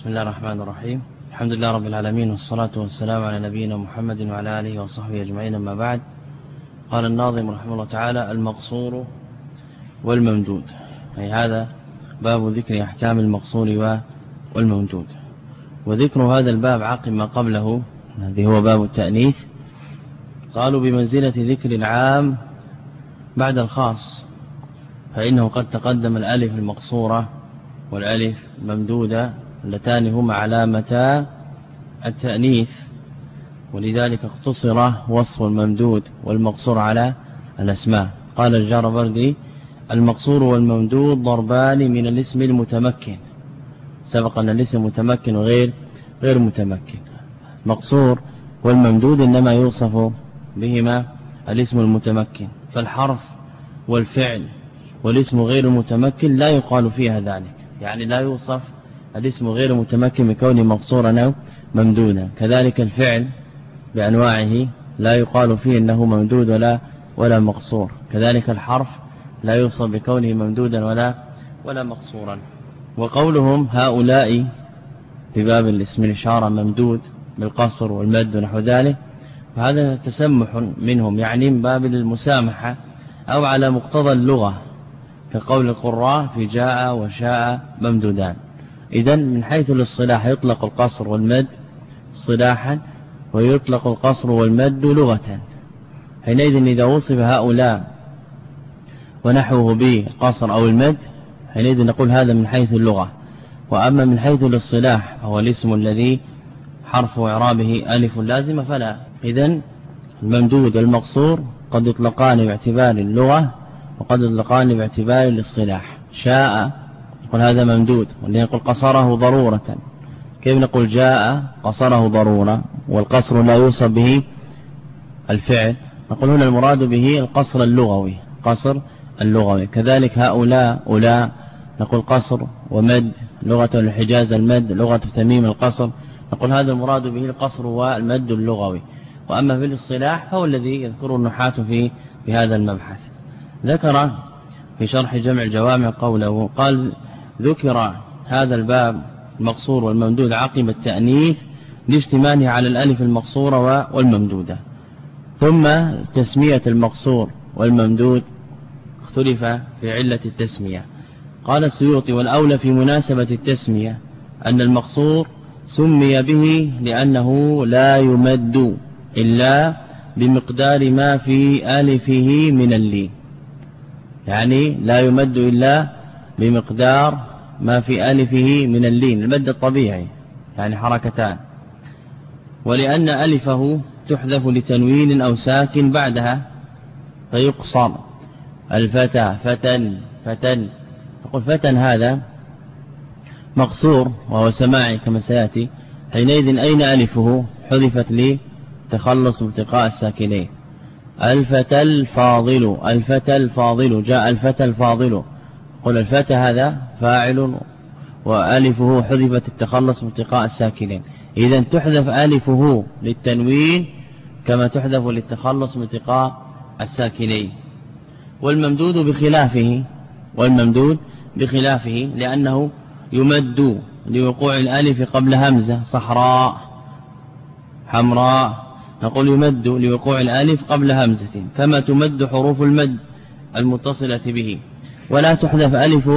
بسم الله الرحمن الرحيم. الحمد لله رب العالمين، والصلاة والسلام على نبينا محمد وعلى آله وصحبه أجمعين، أما بعد. قال الناظم رحمه الله تعالى: المقصور والممدود. أي هذا باب ذكر أحكام المقصور والممدود، وذكر هذا الباب عقب ما قبله الذي هو باب التأنيث قالوا بمنزلة ذكر العام بعد الخاص، فإنه قد تقدم الألف المقصورة والألف الممدودة اللتان هما علامتا التأنيث، ولذلك اقتصر وصف الممدود والمقصور على الأسماء. قال الجاربردي: المقصور والممدود ضربان من الاسم المتمكن. سبق أن الاسم متمكن وغير متمكن. مقصور والممدود إنما يوصف بهما الاسم المتمكن، فالحرف والفعل والاسم غير المتمكن لا يقال فيها ذلك، يعني لا يوصف الاسم غير متمكن بكونه مقصورا أو ممدودا. كذلك الفعل بأنواعه لا يقال فيه أنه ممدود ولا مقصور. كذلك الحرف لا يوصف بكونه ممدودا ولا مقصورا. وقولهم هؤلاء في باب الاسم الإشارة ممدود بالقصر والمد ونحو ذلك، فهذا تسمح منهم، يعني من باب المسامحة أو على مقتضى اللغة، كقول القراء في جاء وشاء ممدودان. إذن من حيث الاصطلاح يطلق القصر والمد اصطلاحا، ويطلق القصر والمد لغة. حينئذ إذا وصف هؤلاء ونحوه بالقصر أو المد، حينئذ نقول هذا من حيث اللغة. وأما من حيث الاصطلاح هو الاسم الذي حرف إعرابه ألف لازمة فلا. إذن الممدود والمقصور قد يطلقان باعتبار اللغة وقد يطلقان باعتبار الاصطلاح. شاء نقول هذا ممدود، ولنقول قصره ضرورة. كيف نقول جاء قصره ضرورة والقصر لا يوصف به الفعل؟ نقول هنا المراد به القصر اللغوي، قصر اللغوي. كذلك هؤلاء أولاء نقول قصر ومد، لغة الحجاز المد، لغة تميم القصر، نقول هذا المراد به القصر والمد اللغوي. وأما في الاصطلاح فهو الذي يذكر النحاة في هذا المبحث. ذكر في شرح جمع الجوامع قوله، قال: ذكر هذا الباب المقصور والممدود عقب التأنيث لاجتماعه على الألف المقصورة والممدودة. ثم تسمية المقصور والممدود اختلف في علة التسمية. قال السيوطي: والأولى في مناسبة التسمية أن المقصور سمي به لأنه لا يمد إلا بمقدار ما في ألفه من اللين، يعني لا يمد إلا بمقدار ما في ألفه من اللين، المد الطبيعي يعني حركتان. ولأن ألفه تحذف لتنوين أو ساكن بعدها فيقصر. الفتى فتن نقول فتن هذا مقصور وهو سماعي كما سيأتي. حينئذ أين ألفه؟ حذفت لتخلص باتقاء الساكنين. الفتى الفاضل جاء الفتى الفاضل، قل الفتى هذا فاعل وألفه حذفت التخلص باتقاء الساكنين. إذن تحذف ألفه للتنوين كما تحذف للتخلص باتقاء الساكنين. والممدود بخلافه لأنه يمد لوقوع الألف قبل همزة، صحراء حمراء، نقول يمد لوقوع الألف قبل همزة كما تمد حروف المد المتصلة به. ولا تحذف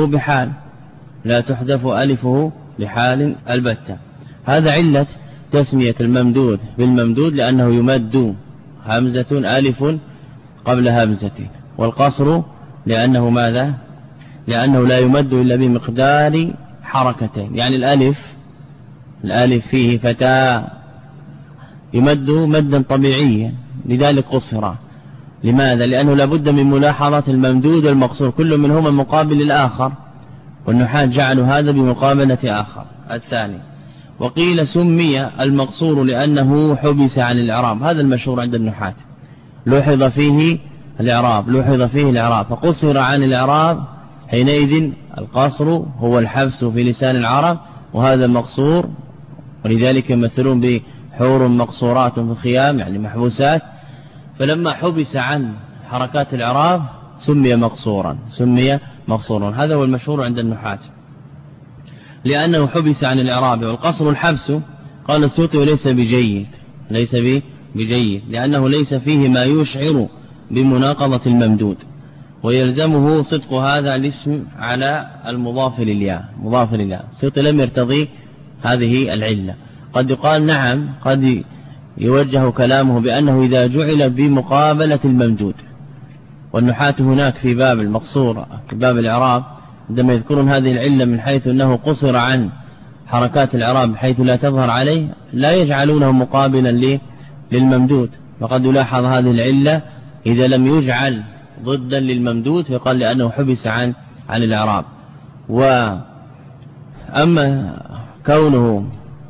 ألفه بحال البتة. هذا علة تسمية الممدود بالممدود، لأنه يمد همزة ألف قبل همزة. والقصر لأنه ماذا؟ لأنه لا يمد إلا بمقدار حركتين، يعني الألف فيه فتاة يمد مدا طبيعيا، لذلك قصر. لماذا؟ لأنه لابد من ملاحظة الممدود والمقصور كل منهما مقابل الآخر، والنحاة جعلوا هذا بمقابلة آخر الثاني. وقيل سمي المقصور لأنه حبس عن الإعراب، هذا المشهور عند النحاة، لوحظ فيه الإعراب فقصر عن الإعراب. حينئذ القصر هو الحبس في لسان العرب، وهذا المقصور، ولذلك يمثلون بحور مقصورات في الخيام يعني محبوسات. فلما حبس عن حركات الإعراب سمي مقصورا. هذا هو المشهور عند النحاة. لأنه حبس عن الإعراب. والقصر الحبس قال السيوطي ليس بجيد، ليس بجيد لأنه ليس فيه ما يشعر بمناقضة الممدود، ويلزمه صدق هذا الاسم على المضاف للياء مضاف للياء. السيوطي لم يرتضي هذه العلة. قد يقال نعم، قد يوجه كلامه بأنه إذا جعل بمقابلة الممدود، والنحاة هناك في باب المقصور في باب الإعراب عندما يذكرون هذه العلة من حيث أنه قصر عن حركات الإعراب بحيث لا تظهر عليه، لا يجعلونه مقابلا للممدود. وقد يلاحظ هذه العلة إذا لم يجعل ضدا للممدود فقال لأنه حبس عن الإعراب. وأما كونه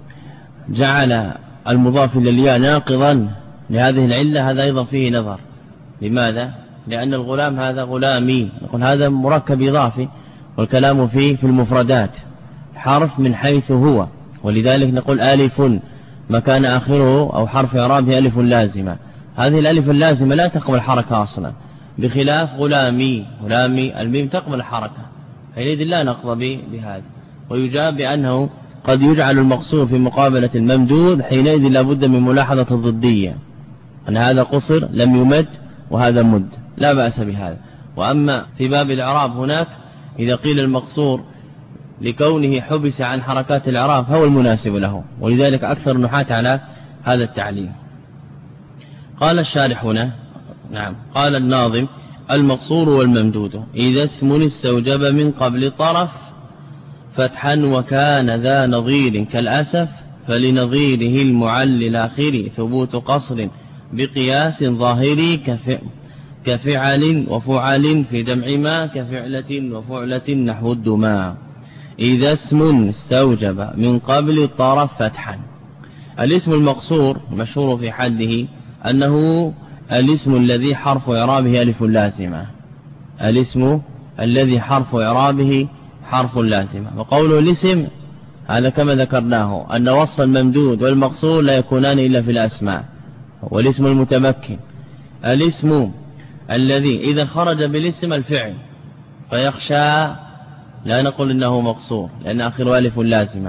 جعل المضاف للياء ناقضا لهذه العلة هذا أيضا فيه نظر. لماذا؟ لأن الغلام هذا غلامي، نقول هذا مركب إضافي، والكلام فيه في المفردات حرف من حيث هو، ولذلك نقول ألف مكان آخره أو حرف إعرابه ألف لازمة. هذه الألف اللازمة لا تقبل حركة أصلا، بخلاف غلامي الميم تقبل حركة، حينئذ لا نقض بهذا. ويجاب بأنه قد يجعل المقصور في مقابلة الممدود، حينئذ لا بد من ملاحظة الضدية، أن هذا قصر لم يمد وهذا مد، لا بأس بهذا. وأما في باب الإعراب هناك إذا قيل المقصور لكونه حبس عن حركات الإعراب هو المناسب له، ولذلك أكثر النحاة على هذا التعليم. قال الشارح هنا نعم قال الناظم: المقصور والممدود إذا اسم استوجب من قبل طرف فتحا وكان ذا نظير كالأسف، فلنظيره المعل الآخر ثبوت قصر بقياس ظاهري كفعل وفعل في جمع ما كفعلة وفعلة نحو الدماء. إذا اسم استوجب من قبل الطرف فتحا. الاسم المقصور مشهور في حده أنه الاسم الذي حرف إعرابه ألف لازمة، الاسم الذي حرف إعرابه حرف لازمة. وقوله الاسم هذا كما ذكرناه أن وصف الممدود والمقصور لا يكونان إلا في الأسماء، والاسم المتمكن. الاسم الذي إذا خرج بالاسم الفعل فيخشى لا نقول إنه مقصور لأن آخر ألف لازمة.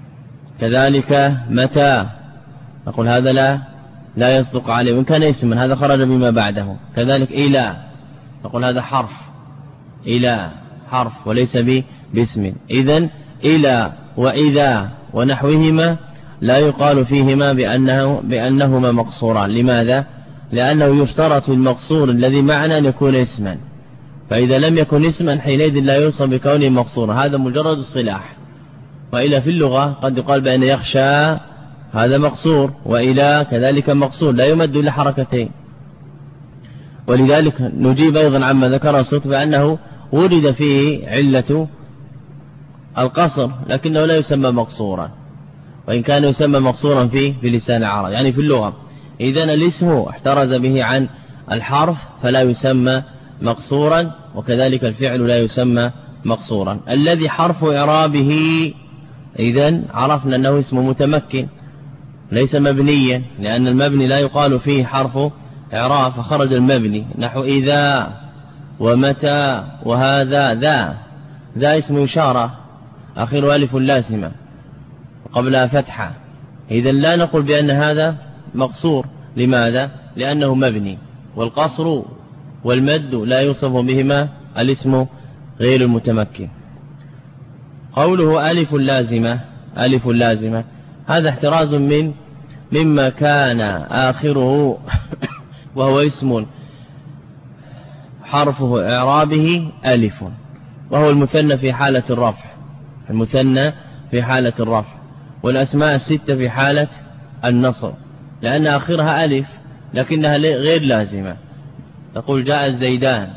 كذلك متى نقول هذا لا يصدق عليه وإن كان اسما، هذا خرج بما بعده. كذلك إلى نقول هذا حرف، إلى حرف وليس باسم. إذن إلى وإذا ونحوهما لا يقال فيهما بأنهما مقصوران. لماذا؟ لأنه يشترط المقصور الذي معنا أن يكون اسما، فإذا لم يكن اسما حينئذ لا يوصف بكونه مقصورا، هذا مجرد الصلاح. وإلى في اللغة قد يقال بأن يخشى هذا مقصور، وإلى كذلك مقصور لا يمد إلا حركتين. ولذلك نجيب أيضا عما ذكر الصوت بأنه ورد فيه علة القصر لكنه لا يسمى مقصورا، وإن كان يسمى مقصورا في لسان العرب يعني في اللغة. إذن الاسم احترز به عن الحرف فلا يسمى مقصورا، وكذلك الفعل لا يسمى مقصورا. الذي حرف إعرابه إذن عرفنا أنه اسم متمكن ليس مبنيا، لأن المبني لا يقال فيه حرف إعراب فخرج المبني، نحو إذا ومتى وهذا. ذا اسم إشارة آخر ألف لازمة قبلها فتحة، إذن لا نقول بأن هذا مقصور. لماذا؟ لأنه مبني، والقصر والمد لا يوصف بهما الاسم غير المتمكن. قوله ألف لازمة هذا احتراز مما كان آخره وهو اسم حرفه إعرابه ألف، وهو المثنى في حالة الرفع، المثنى في حالة الرفع، والأسماء الستة في حالة النصر، لأن آخرها ألف لكنها غير لازمة. تقول جاء الزيدان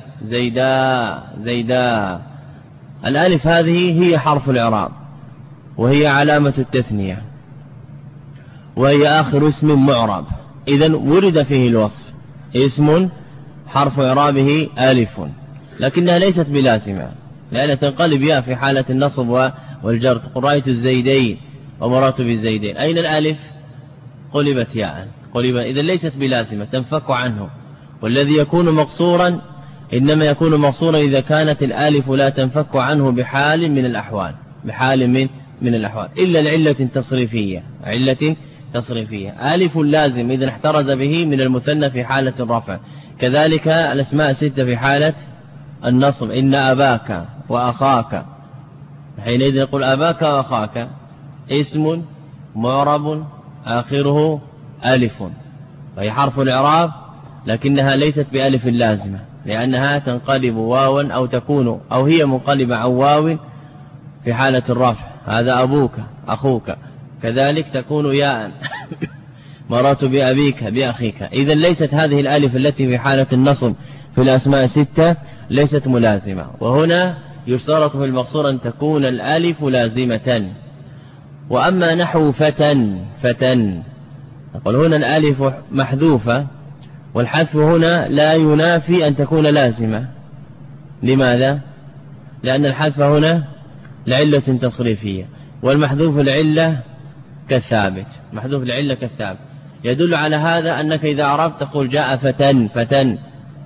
زيدا. الألف هذه هي حرف الإعراب وهي علامة التثنية وهي آخر اسم معرب، إذن ورد فيه الوصف اسم حرف إعرابه ألف لكنها ليست بلازمة، لأن تنقلب ياء في حالة النصب والجر. تقول رأيت الزيدين ومررت بالزيدين، أين الألف؟ قلبت ياء، إذن ليست بلازمة تنفك عنه. والذي يكون مقصورا إنما يكون مقصورا إذا كانت الألف لا تنفك عنه بحال من الأحوال، بحال من الأحوال إلا العلة تصريفية، علة تصريفية. ألف لازم إذا احترز به من المثنى في حالة الرفع. كذلك الأسماء 6 في حالة النصب، إن أباك وأخاك، حينئذ نقول أباك وأخاك اسم معرب آخره ألف، وهي حرف الإعراب لكنها ليست بألف لازمة، لأنها تنقلب واوا أو تكون أو هي منقلبة عن واو في حالة الرفع. هذا أبوك أخوك، كذلك تكون ياء مررت بأبيك بأخيك. إذا ليست هذه الألف التي في حالة النصب في الأسماء 6 ليست ملازمة. وهنا يشترط في المقصور أن تكون الألف لازمة. وأما نحو فتن نقول هنا الألف محذوفة، والحذف هنا لا ينافي أن تكون لازمة. لماذا؟ لأن الحذف هنا لعلة تصريفية، والمحذوف العلة كالثابت، محذوف العلة كالثابت. يدل على هذا أنك إذا عرفت تقول جاء فتن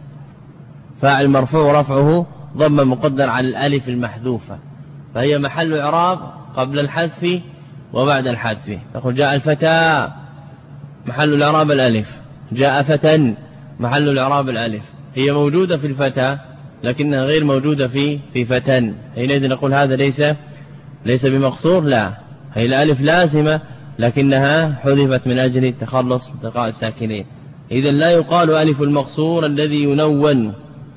فاعل مرفوع رفعه ضم مقدر على الألف المحذوفة، فهي محل إعراب قبل الحذف وبعد الحذف. تقول جاء الفتى محل الإعراب الألف، جاء فتن محل الإعراب الألف. هي موجودة في الفتى لكنها غير موجودة في فتن، حينئذ نقول هذا ليس بمقصور. لا، هي الألف لازمة لكنها حذفت من أجل التخلص من التقاء الساكنين. إذا لا يقال ألف المقصور الذي ينون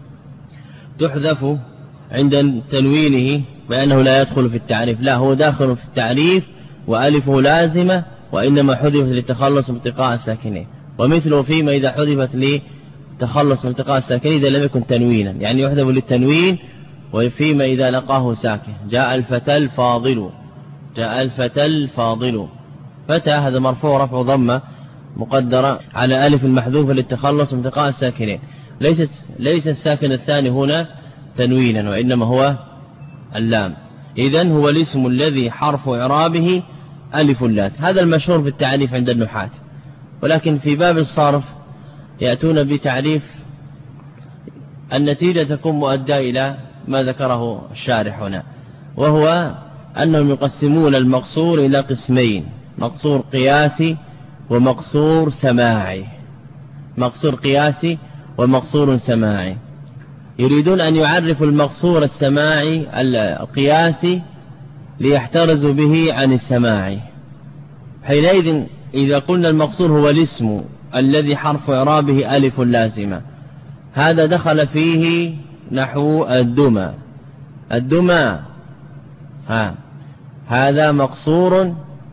تحذف عند تنوينه بأنه لا يدخل في التعريف، لا، هو داخل في التعريف وألفه لازمة، وإنما حذفت للتخلص من التقاء الساكنين. ومثله فيما إذا حذفت لتخلص من التقاء الساكنين إذا لم يكن تنوينا، يعني يحذف للتنوين. وفيما إذا لقاه ساكن، جاء الفتى الفاضل، جاء الفتى الفاضل، فتى هذا مرفوع رفع ضمة مقدرة على ألف المحذوفة للتخلص من التقاء الساكنين. ليس الساكن الثاني هنا تنوينا، وإنما هو اللام. إذن هو الاسم الذي حرف إعرابه ألف لازم. هذا المشهور في التعريف عند النحاة، ولكن في باب الصرف يأتون بتعريف النتيجة تكون مؤدى إلى ما ذكره الشارح هنا، وهو أنهم يقسمون المقصور إلى قسمين: مقصور قياسي ومقصور سماعي. مقصور قياسي ومقصور سماعي. يريدون أن يعرفوا المقصور السماعي القياسي ليحترزوا به عن السماعي. حينئذ إذا قلنا المقصور هو الاسم الذي حرف إعرابه ألف لازمة، هذا دخل فيه نحو الدمى هذا مقصور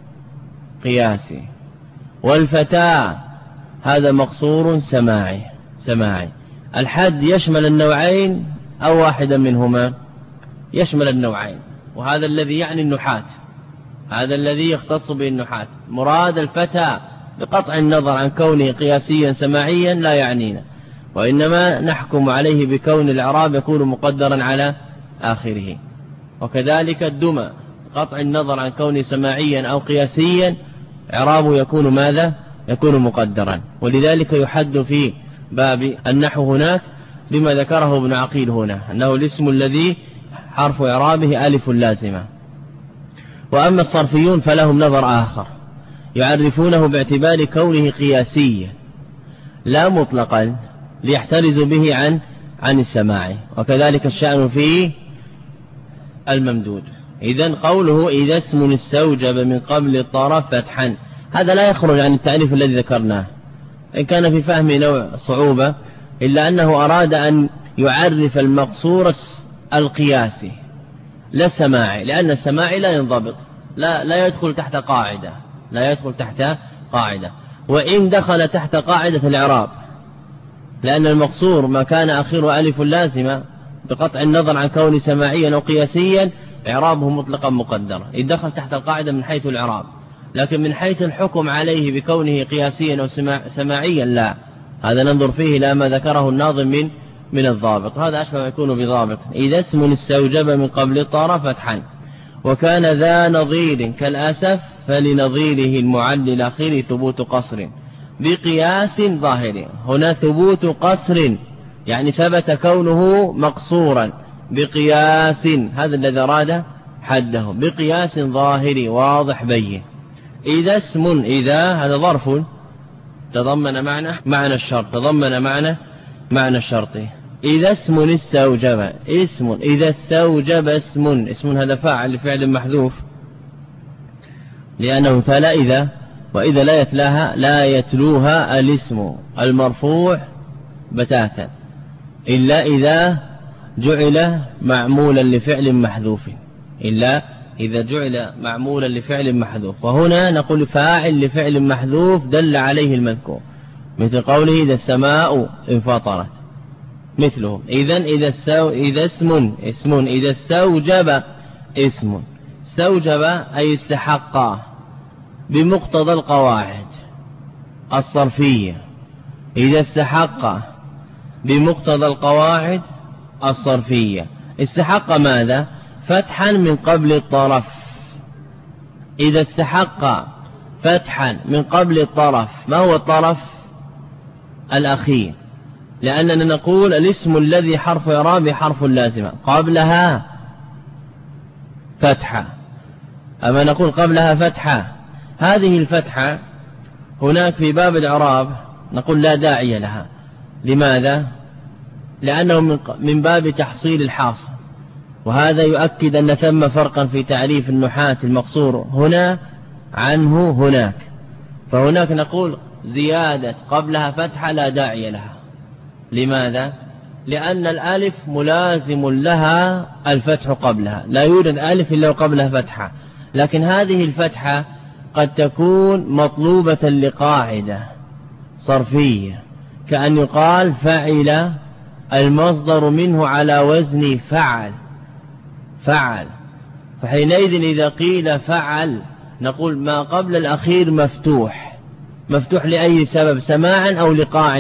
قياسي، والفتاة هذا مقصور سماعي. الحد يشمل النوعين أو واحدا منهما؟ يشمل النوعين، وهذا الذي يعني النحاة، هذا الذي يختص به النحاة. مراد الفتى بقطع النظر عن كونه قياسيا سماعيا لا يعنينا، وإنما نحكم عليه بكون الإعراب يكون مقدرا على آخره. وكذلك الدمى قطع النظر عن كونه سماعيا أو قياسيا إعرابه يكون ماذا؟ يكون مقدرا. ولذلك يحد في باب النحو هناك بما ذكره ابن عقيل هنا، أنه الاسم الذي حرف إعرابه ألف لازمة. وأما الصرفيون فلهم نظر آخر، يعرفونه باعتبار كونه قياسيا لا مطلقا ليحترزوا به عن السماع. وكذلك الشأن في الممدود. إذن قوله إذا اسم استوجب من قبل الطرف فتحا، هذا لا يخرج عن التعريف الذي ذكرناه، إن كان في فهم نوع صعوبة، إلا أنه أراد أن يعرف المقصور القياسي لا السماعي، لأن السماعي لا ينضبط، لا يدخل تحت قاعدة، لا يدخل تحت قاعدة، وإن دخل تحت قاعدة الإعراب، لأن المقصور ما كان آخره ألف لازمة بقطع النظر عن كون سماعيا أو قياسيا إعرابه مطلقا مقدرا، إذ دخل تحت القاعدة من حيث الإعراب. لكن من حيث الحكم عليه بكونه قياسيا أو سماعيا لا، هذا ننظر فيه إلى ما ذكره الناظم من الضابط، هذا أشبه ما يكون بضابط. إذا اسم استوجب من قبل الطار فتحا وكان ذا نظير كالأسف فلنظيره المعل الأخير ثبوت قصر بقياس ظاهر. هنا ثبوت قصر يعني ثبت كونه مقصورا بقياس، هذا الذي أراد حده بقياس ظاهري واضح بين. إذا اسم إذا هذا ظرف تضمن معنى الشرط معنى الشرط. إذا اسم استوجب اسم إذا استوجب اسم هذا فاعل لفعل محذوف لأنه تلا إذا، وإذا لا يتلوها الاسم المرفوع بتاتا إلا إذا جعل معمولا لفعل محذوف إلا إذا جعل معمولا لفعل محذوف. وهنا نقول فاعل لفعل محذوف دل عليه المذكور مثل قوله إذا السماء انفطرت مثله. إذا اسم إذا استوجب استوجب أي استحق بمقتضى القواعد الصرفية. إذا استحق بمقتضى القواعد الصرفية استحق ماذا؟ فتحا من قبل الطرف. إذا استحق فتحا من قبل الطرف، ما هو الطرف؟ الأخير، لأننا نقول الاسم الذي حرف إعراب حرف لازمة قبلها فتحة، أما نقول قبلها فتحة. هذه الفتحة هناك في باب الإعراب نقول لا داعي لها. لماذا؟ لأنه من باب تحصيل الحاصل، وهذا يؤكد أن ثم فرقا في تعريف النحاة المقصور هنا عنه هناك. فهناك نقول زيادة قبلها فتحة لا داعي لها. لماذا؟ لأن الألف ملازم لها الفتح قبلها، لا يوجد ألف إلا قبلها فتحة. لكن هذه الفتحة قد تكون مطلوبة لقاعدة صرفية، كأن يقال فعل المصدر منه على وزن فعل. فحينئذ إذا قيل فعل نقول ما قبل الأخير مفتوح لأي سبب؟ سماعا أو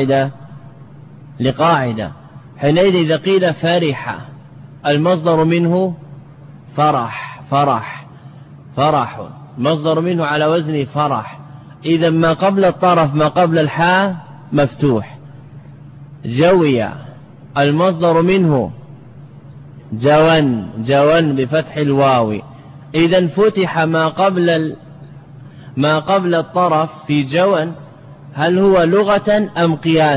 لقاعدة. حينئذ إذا قيل فرح المصدر منه فرح مصدر منه على وزن فرح، إذا ما قبل الطرف ما قبل الحاء مفتوح. جوي المصدر منه جون بفتح الواو، إذا فتح ما قبل الطرف في جون. هل هو لغة أم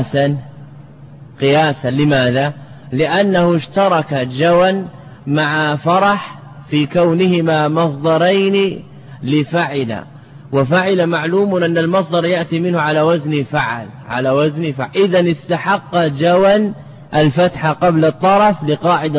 قياسا؟ لماذا؟ لأنه اشترك جون مع فرح في كونهما مصدرين لفعل، وفعل معلوم أن المصدر يأتي منه على وزن فعل إذا استحق جون الفتح قبل الطرف لقاعدة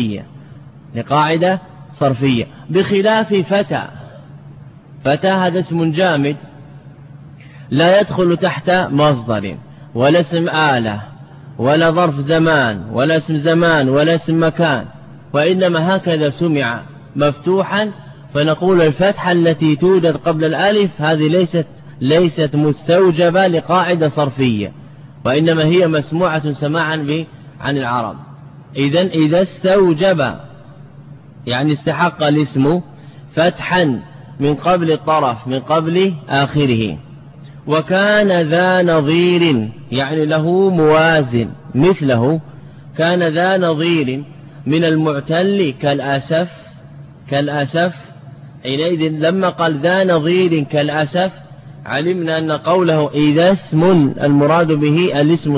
صرفية بخلاف فتى هذا اسم جامد لا يدخل تحت مصدر ولا اسم آلة ولا ظرف زمان ولا اسم زمان ولا اسم مكان، وإنما هكذا سمع مفتوحا. فنقول الفتحة التي توجد قبل الألف هذه ليست مستوجبة لقاعدة صرفية، وإنما هي مسموعة سماعا عن العرب. إذا استوجب يعني استحق الاسم فتحا من قبل الطرف من قبل آخره. وكان ذا نظير يعني له موازن مثله، كان ذا نظير من المعتل كالأسف. حينئذ لما قال ذا نظير كالأسف علمنا أن قوله إذا اسم المراد به الاسم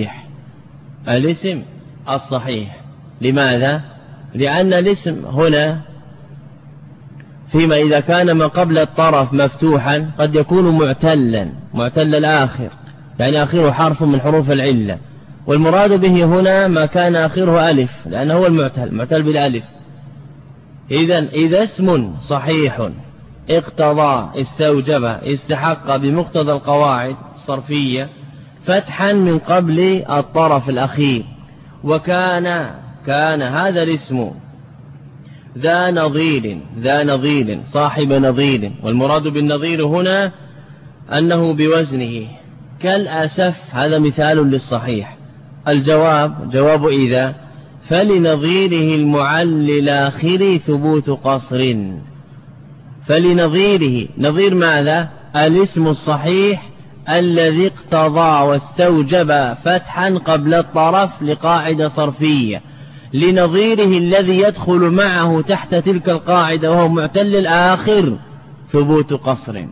الصحيح. لماذا؟ لأن الاسم هنا فيما إذا كان ما قبل الطرف مفتوحا قد يكون معتل الآخر، يعني آخره حرف من حروف العلة، والمراد به هنا ما كان آخره ألف لأنه هو المعتل بالألف. إذا اسم صحيح اقتضى استوجب استحق بمقتضى القواعد الصرفية فتحا من قبل الطرف الأخير. وكان هذا الاسم ذا نظير صاحب نظير، والمراد بالنظير هنا أنه بوزنه كالأسف. هذا مثال للصحيح. جواب إذا فلنظيره المعل الآخر ثبوت قصر. فلنظيره نظير ماذا؟ الاسم الصحيح الذي اقتضى واستوجب فتحا قبل الطرف لقاعدة صرفية. لنظيره الذي يدخل معه تحت تلك القاعدة وهو معتل الآخر ثبوت قصر.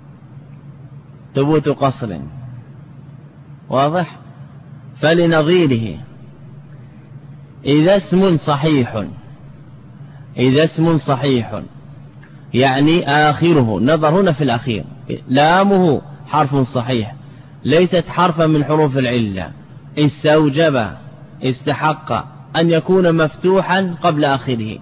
ثبوت قصر واضح. فلنظيره إذا اسم صحيح يعني آخره، نظر هنا في الأخير، لامه حرف صحيح ليست حرفا من حروف العلة، استوجب استحق أن يكون مفتوحا قبل آخره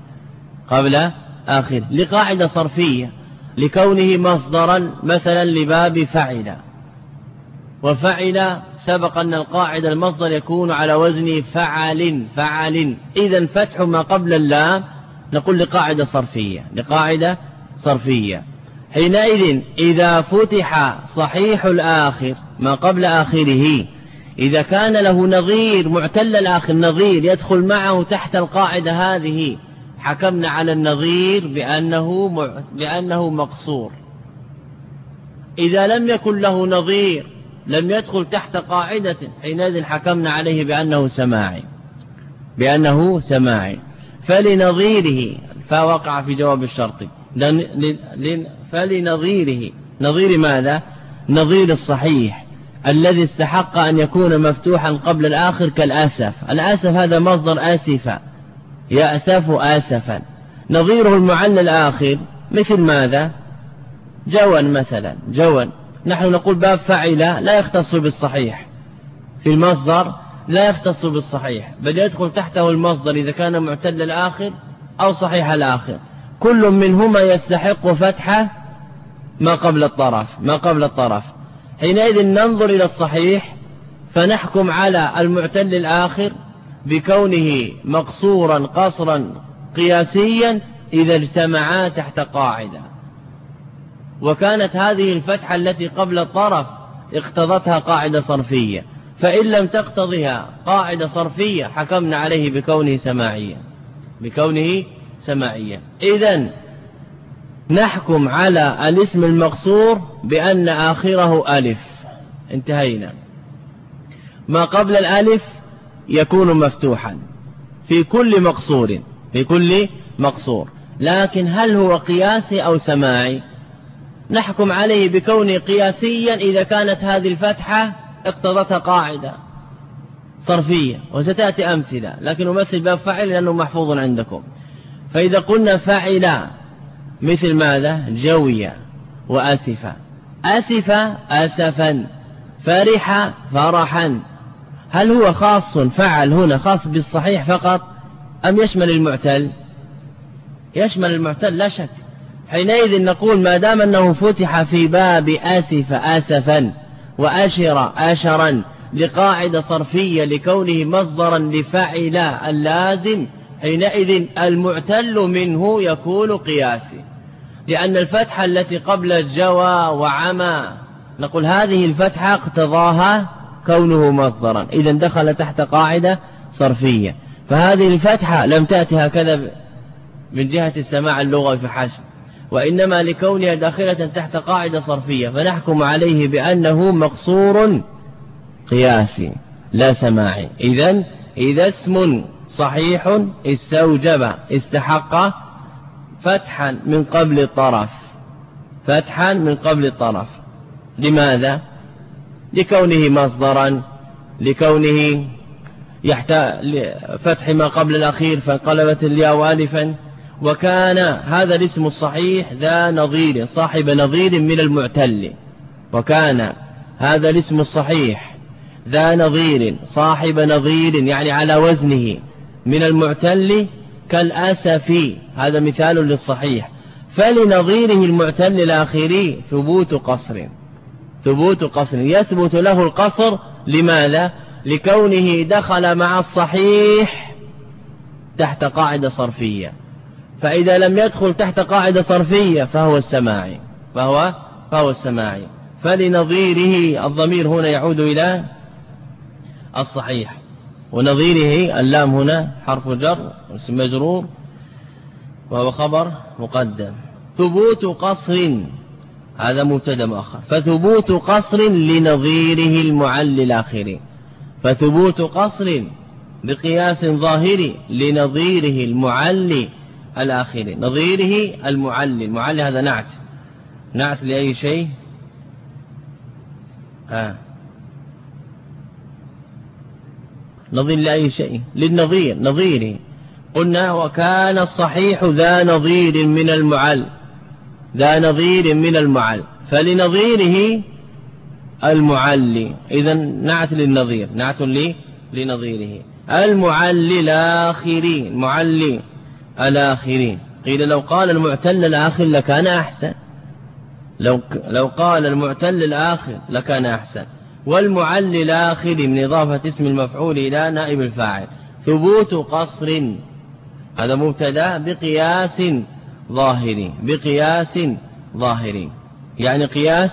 لقاعدة صرفية، لكونه مصدرا مثلا لباب فعل، وفعل سبق أن القاعدة المصدر يكون على وزن فعل إذن فتح ما قبل اللام نقول لقاعدة صرفية. حينئذ إذا فتح صحيح الآخر ما قبل آخره، إذا كان له نظير معتل الآخر، نظير يدخل معه تحت القاعدة هذه، حكمنا على النظير بأنه مقصور. إذا لم يكن له نظير لم يدخل تحت قاعدة، حينئذ حكمنا عليه بأنه سماعي. فلنظيره فوقع في جواب الشرط، فلنظيره، نظير ماذا؟ نظير الصحيح الذي استحق أن يكون مفتوحا قبل الآخر كالآسف. الآسف هذا مصدر آسفا، يأسف آسفا. نظيره المعلى الآخر مثل ماذا؟ جوان مثلا، جوان. نحن نقول باب فعل لا يختص بالصحيح في المصدر، لا يختص بالصحيح، بل يدخل تحته المصدر إذا كان معتل الآخر أو صحيح الآخر، كل منهما يستحق فتحة ما قبل الطرف. حينئذ ننظر إلى الصحيح فنحكم على المعتل الآخر بكونه مقصورا قصرا قياسيا إذا اجتمعا تحت قاعدة، وكانت هذه الفتحة التي قبل الطرف اقتضتها قاعدة صرفية، فإن لم تقتضها قاعدة صرفية حكمنا عليه بكونه سماعيا. إذن نحكم على الاسم المقصور بأن آخره ألف، انتهينا. ما قبل الألف يكون مفتوحا في كل مقصور، لكن هل هو قياسي أو سماعي؟ نحكم عليه بكونه قياسيا إذا كانت هذه الفتحة اقتضتها قاعدة صرفية، وستأتي أمثلة، لكن أمثل باب فعل لأنه محفوظ عندكم. فإذا قلنا فعل مثل ماذا؟ جوية وأسفة، أسفا، فرح فرحا. هل هو خاص فعل هنا خاص بالصحيح فقط أم يشمل المعتل؟ يشمل المعتل لا شك. حينئذ نقول ما دام أنه فتح في باب آسف آسفا وأشر أشرا لقاعدة صرفية لكونه مصدرا لفعل اللازم، حينئذ المعتل منه يكون قياسي، لأن الفتحة التي قبل الجوى وعمى نقول هذه الفتحة اقتضاها كونه مصدرا، إذا دخل تحت قاعدة صرفية. فهذه الفتحة لم تأتي هكذا من جهة السماع اللغوي فحسب، وإنما لكونها داخلة تحت قاعدة صرفية، فنحكم عليه بأنه مقصور قياسي لا سماعي. إذا اسم صحيح استوجب استحق فتحا من قبل الطرف، لماذا؟ لكونه مصدرا، لكونه يحتاج فتح ما قبل الأخير فانقلبت الياء ألفا، وكان هذا الاسم الصحيح ذا نظير صاحب نظير من المعتل، وكان هذا الاسم الصحيح ذا نظير صاحب نظير يعني على وزنه من المعتل كالأسف، هذا مثال للصحيح. فلنظيره المعتل الآخري ثبوت قصر يثبت له القصر، لماذا؟ لكونه دخل مع الصحيح تحت قاعدة صرفية، فإذا لم يدخل تحت قاعدة صرفية فهو السماعي. فلنظيره الضمير هنا يعود إلى الصحيح، ونظيره اللام هنا حرف جر اسم مجرور وهو خبر مقدم. ثبوت قصر هذا مبتدا مؤخر، فثبوت قصر لنظيره المعل الآخر، فثبوت قصر بقياس ظاهري لنظيره المعلي الآخر. نظيره المعلي، المعلي هذا نعت لأي شيء؟ نظير لأي شيء؟ للنظير، نظيره. قلنا وكان الصحيح ذا نظير من المعل، ذا نظير من المعل، فلنظيره المعلي. إذن نعت للنظير، نعت لنظيره المعلي الآخرين، المعلي الآخرين. قيل لو قال المعتل الآخر لكان أحسن، لو قال المعتل الآخر لكان أحسن. والمعلي الآخر من إضافة اسم المفعول إلى نائب الفاعل. ثبوت قصر هذا مبتدا بقياس ظاهري، بقياس ظاهري يعني قياس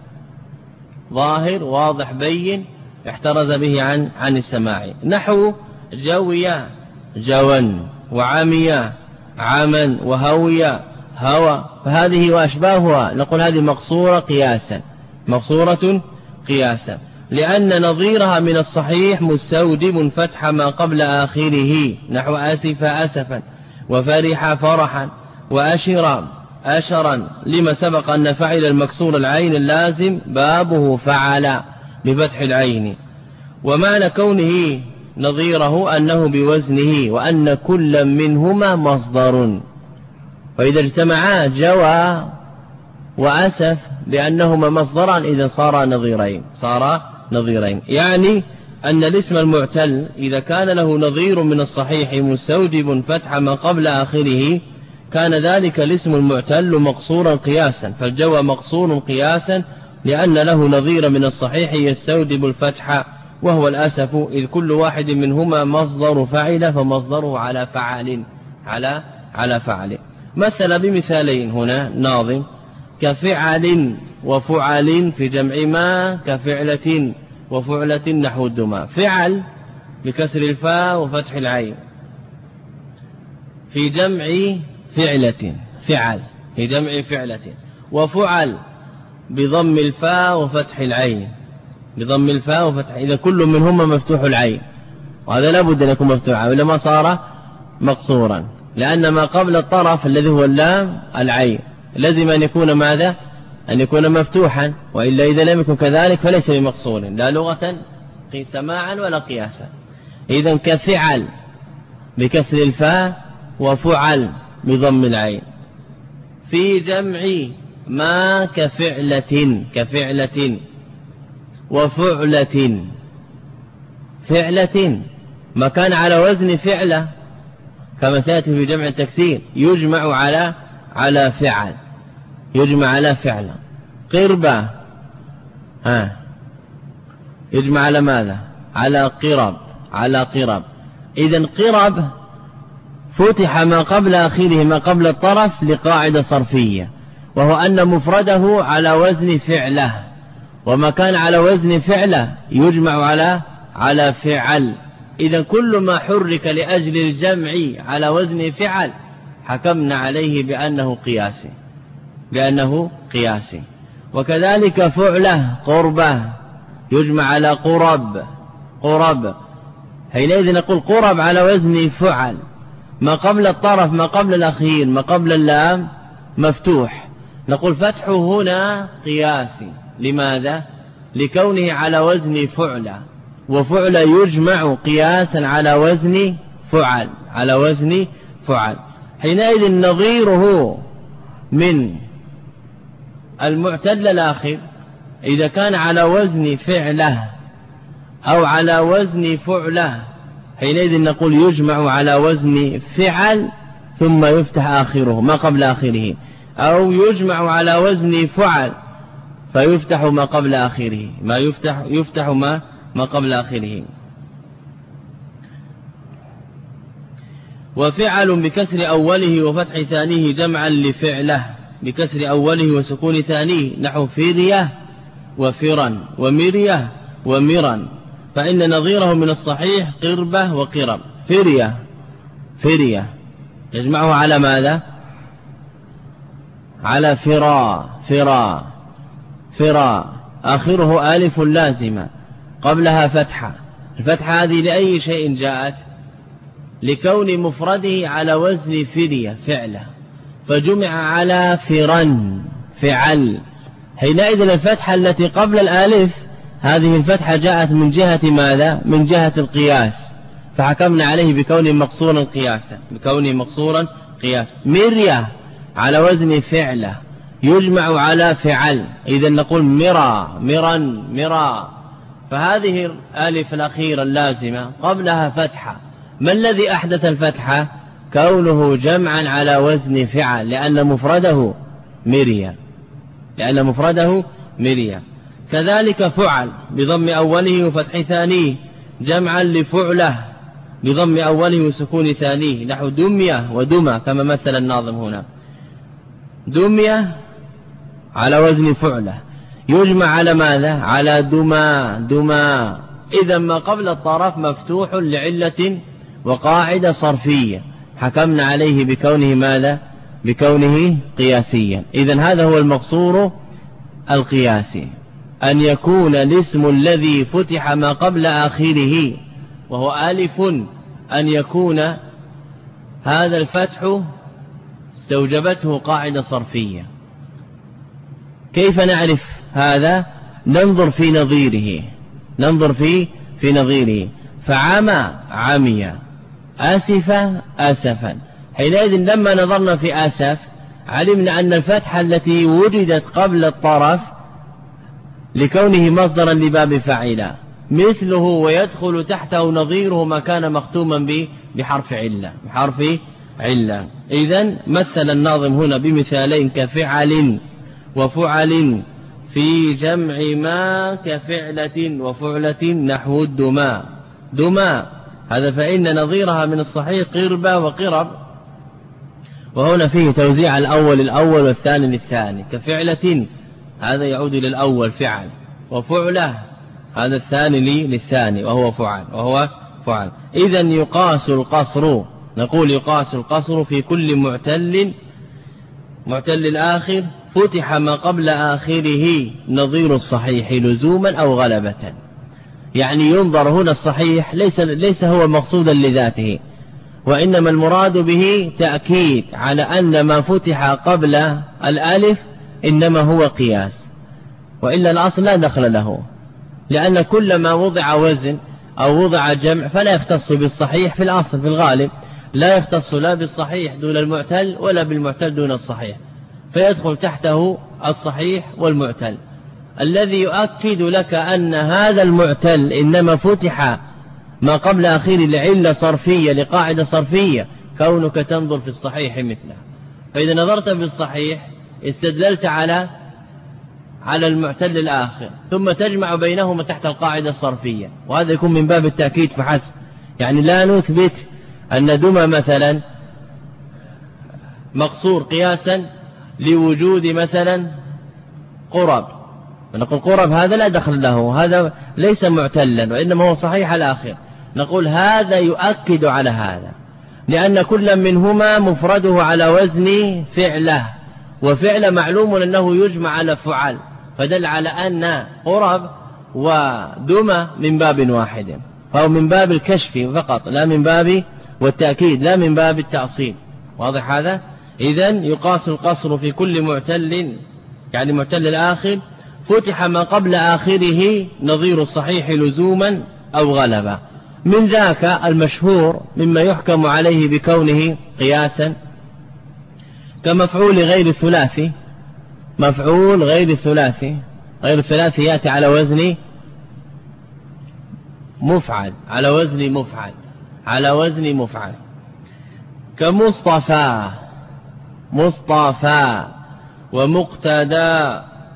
ظاهر واضح بين احترز به عن السماع. نحو جويا جوا، وعميا عما، وهويا هوى، فهذه وأشباهها نقول هذه مقصورة قياسا، مقصورة قياسا، لأن نظيرها من الصحيح مستوجب فتح ما قبل آخره. نحو أسف أسفا، وفرح فرحا، وأشر أشرا، لما سبق أن فعل المكسور العين اللازم بابه فعل بفتح العين. ومعنى كونه نظيره أنه بوزنه، وأن كل منهما مصدر، فإذا اجتمعا جوى وأسف بأنهما مصدران إذا صار نظيرين. يعني أن الاسم المعتل إذا كان له نظير من الصحيح مستوجب فتح ما قبل آخره كان ذلك الاسم المعتل مقصورا قياسا، فالجوى مقصور قياسا لأن له نظير من الصحيح يستوجب الفتح وهو الأسف، إذ كل واحد منهما مصدر فعل فمصدره على فعل. مثل بمثالين هنا ناظم: كفعل وفعل في جمع ما، كفعلة وفعلة نحو الدمى. فعل بكسر الفاء وفتح العين في جمع فعلة، فعل في جمع فعلة، وفعل بضم الفاء وفتح العين، بضم الفاء وفتح، إذا كل منهما مفتوح العين، وهذا لا بد أن يكون مفتوحا ولا ما صار مقصورا، لأن ما قبل الطرف الذي هو اللام العين لازم أن يكون ماذا؟ أن يكون مفتوحا، وإلا إذا لم يكن كذلك فليس بمقصور لا لغة سماعا ولا قياسا. إذن كفعل بكسر الفاء وفعل بضم العين في جمع ما، كفعلة وفعلة. فعلة ما كان على وزن فعلة كما سيأتي في جمع التكسير يجمع على فعل، يجمع على فعل. قربة يجمع على ماذا؟ على قرب، على قرب. إذن قرب فتح ما قبل آخره ما قبل الطرف لقاعدة صرفية، وهو أن مفرده على وزن فعله، وما كان على وزن فعله يجمع على فعل. إذا كل ما حرك لأجل الجمع على وزن فعل حكمنا عليه بأنه قياسي. وكذلك فعله قربة يجمع على قرب، حينئذ نقول قرب على وزن فعل، ما قبل الطرف ما قبل الأخير ما قبل اللام مفتوح، نقول فتحه هنا قياسي. لماذا؟ لكونه على وزن فعل، وفعل يجمع قياسا على وزن فعل، حينئذ نظيره من المعتل الآخر إذا كان على وزن فعله أو على وزن فعله حينئذ نقول يجمع على وزن فعل ثم يفتح آخره ما قبل آخره، أو يجمع على وزن فعل فيفتح ما قبل آخره، يفتح ما قبل آخره. وفعل بكسر أوله وفتح ثانيه جمعا لفعله بكسر أوله وسكون ثانيه، نحو فرية وفرا ومرية ومرا، فإن نظيره من الصحيح قربة وقرب. فرية يجمعه على ماذا؟ على فرا آخره ألف لازمة قبلها فتحة، الفتحة هذه لأي شيء جاءت؟ لكون مفرده على وزن فرية فعله، فجمع على فرن فعل. حينئذ الفتحة التي قبل الألف هذه الفتحة جاءت من جهة ماذا؟ من جهة القياس، فحكمنا عليه بكونه مقصورا قياسا، بكونه مقصورا قياسا. مرية على وزن فعله يجمع على فعل، إذا نقول مرى مرا مرا. فهذه الألف الأخيرة اللازمة قبلها فتحة. ما الذي أحدث الفتحة؟ كونه جمعا على وزن فعل، لأن مفرده مرية، لأن مفرده مرية. كذلك فعل بضم أوله وفتح ثانيه جمعا لفعله بضم أوله وسكون ثانيه، نحو دمية ودمى كما مثل الناظم هنا. دمية على وزن فعله يجمع على ماذا؟ على دمى دمى. إذا ما قبل الطرف مفتوح لعلة وقاعدة صرفية، حكمنا عليه بكونه ماذا؟ بكونه قياسيا. إذن هذا هو المقصور القياسي، أن يكون الاسم الذي فتح ما قبل آخره وهو ألف، أن يكون هذا الفتح استوجبته قاعدة صرفية. كيف نعرف هذا؟ ننظر في نظيره، ننظر في نظيره. فعمى عمي، آسف آسفا. حينئذ لما نظرنا في آسف علمنا أن الفتحة التي وجدت قبل الطرف لكونه مصدرا لباب فاعلا مثله، ويدخل تحته نظيره ما كان مختوما بحرف علة، بحرف علة. إذن مثل الناظم هنا بمثالين كفعل وفعل في جمع ما كفعلة وفعلة نحو الدماء دماء. هذا فإن نظيرها من الصحيح قربة وقرب، وهنا فيه توزيع الأول الأول والثاني للثاني. كفعلة هذا يعود إلى الأول فعل، وفعله هذا الثاني للثاني وهو فعل. إذن يقاس القصر، نقول يقاس القصر في كل معتل الآخر فتح ما قبل آخره نظير الصحيح لزوما أو غلبة. يعني ينظر هنا الصحيح ليس هو مقصودا لذاته، وإنما المراد به تأكيد على أن ما فتح قبل الألف إنما هو قياس، وإلا الأصل لا دخل له، لأن كل ما وضع وزن أو وضع جمع فلا يختص بالصحيح في الأصل، في الغالب لا يختص لا بالصحيح دون المعتل ولا بالمعتل دون الصحيح، فيدخل تحته الصحيح والمعتل. الذي يؤكد لك أن هذا المعتل إنما فتح ما قبل أخير لعلة صرفية لقاعدة صرفية كونك تنظر في الصحيح مثله. فإذا نظرت في الصحيح استدللت على المعتل الآخر، ثم تجمع بينهما تحت القاعدة الصرفية، وهذا يكون من باب التأكيد فحسب. يعني لا نثبت أن دمى مثلا مقصور قياسا لوجود مثلا قرب، نقول قرب هذا لا دخل له، هذا ليس معتلا وإنما هو صحيح الآخر. نقول هذا يؤكد على هذا، لأن كل منهما مفرده على وزن فعله، وفعل معلوم أنه يجمع على فعل، فدل على أن قرب ودمى من باب واحد، فهو من باب الكشف فقط لا من باب والتأكيد لا من باب التأصيل. واضح هذا؟ إذن يقاس القصر في كل معتل، يعني معتل الآخر فتح ما قبل آخره نظير الصحيح لزوما أو غلبة. من ذاك المشهور مما يحكم عليه بكونه قياسا كمفعول غير الثلاثي. مفعول غير الثلاثي، غير الثلاثي يأتي على وزن مفعل، على وزن مفعل، على وزن مفعل. كمصطفى، مصطفى، ومقتدى،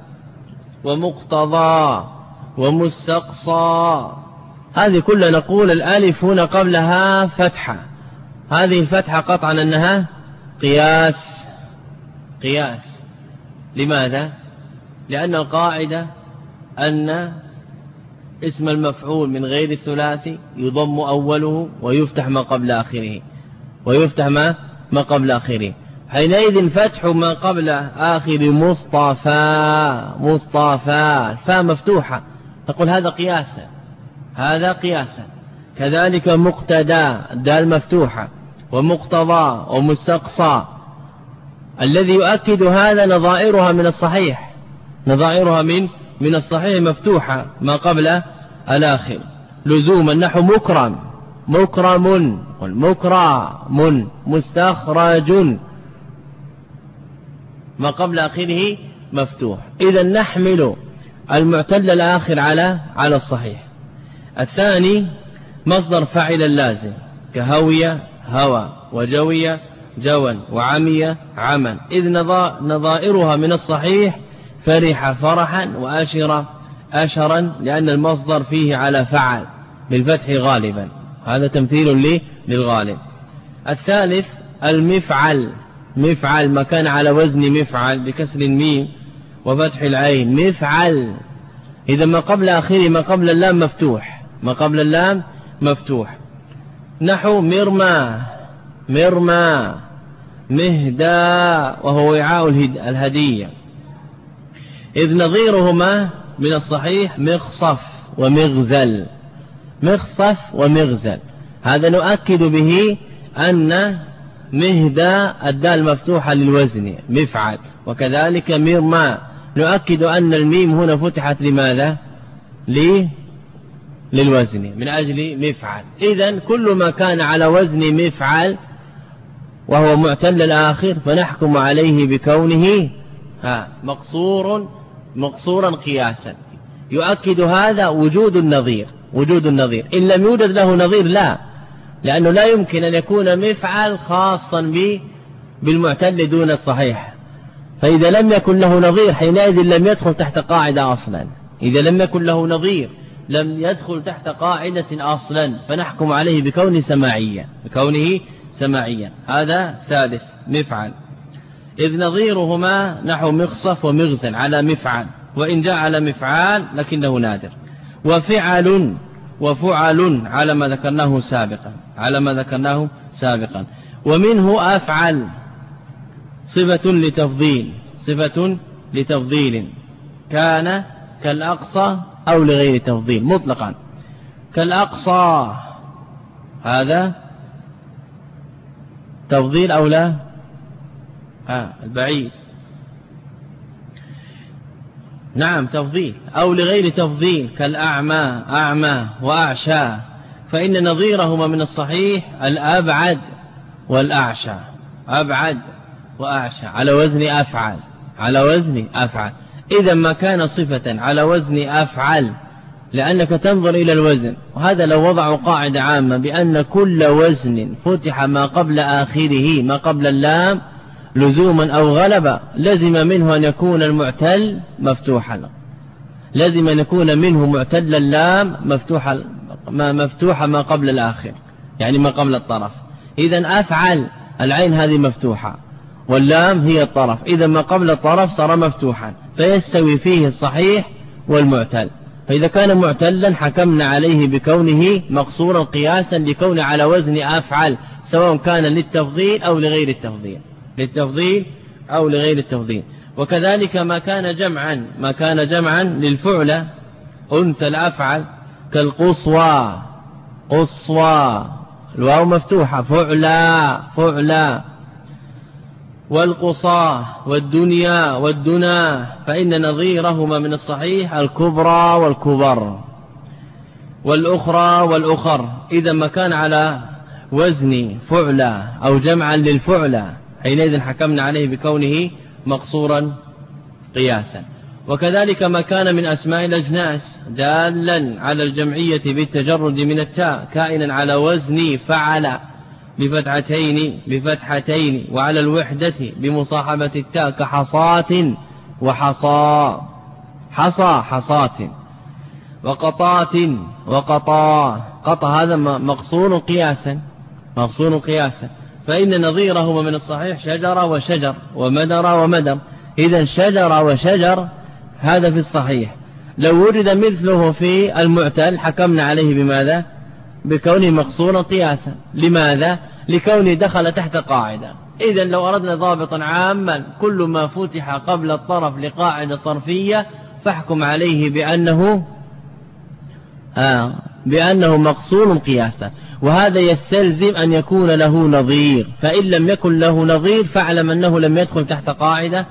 ومقتضى، ومستقصى. هذه كلها نقول الألف هنا قبلها فتحة، هذه الفتحة قطعا أنها قياس. قياس لماذا؟ لأن القاعدة أن اسم المفعول من غير الثلاثي يضم أوله ويفتح ما قبل آخره، ويفتح ما قبل آخره. حينئذ فتح ما قبل آخر مصطفى، مصطفى، فاء مفتوحة، تقول هذا قياسا. هذا قياسا. كذلك مقتدى دال مفتوحة، ومقتضى ومستقصى. الذي يؤكد هذا نظائرها من الصحيح، نظائرها من الصحيح مفتوحة ما قبل الآخر لزوما، نحو مكرم، مكرم، والمكرم مستخرج ما قبل آخره مفتوح. إذا نحمل المعتل الآخر على الصحيح. الثاني مصدر فاعل اللازم كهوية هوى، وجوية جوا، وعمي عما، إذ نظائرها من الصحيح فرح فرحا، وأشر أشرا، لأن المصدر فيه على فعل بالفتح غالبا، هذا تمثيل للغالب. الثالث المفعل، مفعل مكان على وزن مفعل بكسر الميم وفتح العين، مفعل. إذا ما قبل آخره ما قبل اللام مفتوح، ما قبل اللام مفتوح. نحو مرمى، مرمى، مهدى، وهو وعاء الهدية، إذ نظيرهما من الصحيح مخصف ومغزل، مخصف ومغزل. هذا نؤكد به أن مهدى الدال مفتوحة للوزن مفعل، وكذلك مرمى نؤكد أن الميم هنا فتحت لماذا؟ للوزن من أجل مفعل. إذن كل ما كان على وزن مفعل وهو معتل الآخر فنحكم عليه بكونه مقصورا قياسا. يؤكد هذا وجود النظير، وجود النظير. إن لم يوجد له نظير لا، لأنه لا يمكن أن يكون مفعل خاصا بالمعتل دون الصحيح، فإذا لم يكن له نظير حينئذ لم يدخل تحت قاعدة أصلا. إذا لم يكن له نظير لم يدخل تحت قاعدة أصلا، فنحكم عليه بكونه سماعيا، بكونه سماعيا. هذا ثالث مفعل، إذ نظيرهما نحو مخصف ومغزل على مفعل، وإن جاء على مفعال لكنه نادر. وفعل وفعل على ما ذكرناه سابقا، على ما ذكرناه سابقا. ومنه أفعل صفة لتفضيل، صفة لتفضيل كان كالأقصى أو لغير تفضيل مطلقا. كالأقصى هذا تفضيل أو لا؟ البعيد نعم تفضيل، أو لغير تفضيل كالأعمى أعمى وأعشى، فإن نظيرهما من الصحيح الأبعد والأعشى، أبعد وأعشى على وزن أفعل، على وزن أفعل. إذا ما كان صفة على وزن أفعل لأنك تنظر إلى الوزن، وهذا لو وضعوا قاعدة عامة بأن كل وزن فتح ما قبل آخره ما قبل اللام لزوما أو غلبا لزم منه أن يكون المعتل مفتوحا، لازم أن يكون منه معتل اللام مفتوحة ما قبل الآخر، يعني ما قبل الطرف. إذن أفعل العين هذه مفتوحة واللام هي الطرف، إذا ما قبل الطرف صار مفتوحا، فيستوي فيه الصحيح والمعتل. فإذا كان معتلا حكمنا عليه بكونه مقصورا قياسا لكون على وزن أفعل، سواء كان للتفضيل أو لغير التفضيل، للتفضيل أو لغير التفضيل. وكذلك ما كان جمعا، ما كان جمعا للفعلة أنثى الأفعل كالقصوى، قصوى الواو مفتوحة، فعلا فعلا، والقصاة والدنيا والدنا، فإن نظيرهما من الصحيح الكبرى والكبر والأخرى والأخر. إذا ما كان على وزن فعلة أو جمعا للفعلة حينئذ حكمنا عليه بكونه مقصورا قياسا. وكذلك ما كان من أسماء الأجناس دالا على الجمعية بالتجرد من التاء كائنا على وزن فعل بفتحتين، وعلى الوحدة بمصاحبة التاء كحصاة وحصى، حصى حصاة، وقطات وقطا، قطا هذا مقصور قياسا، مقصور قياسا. فإن نظيرهما من الصحيح شجر وشجر ومدر ومدر. إذا شجر وشجر هذا في الصحيح، لو وجد مثله في المعتل حكمنا عليه بماذا؟ بكونه مقصورا قياسا. لماذا؟ لكونه دخل تحت قاعدة. إذا لو أردنا ضابطا عاما كل ما فتح قبل الطرف لقاعدة صرفية فاحكم عليه بأنه بأنه مقصور قياسا، وهذا يستلزم أن يكون له نظير، فإن لم يكن له نظير فاعلم أنه لم يدخل تحت قاعدة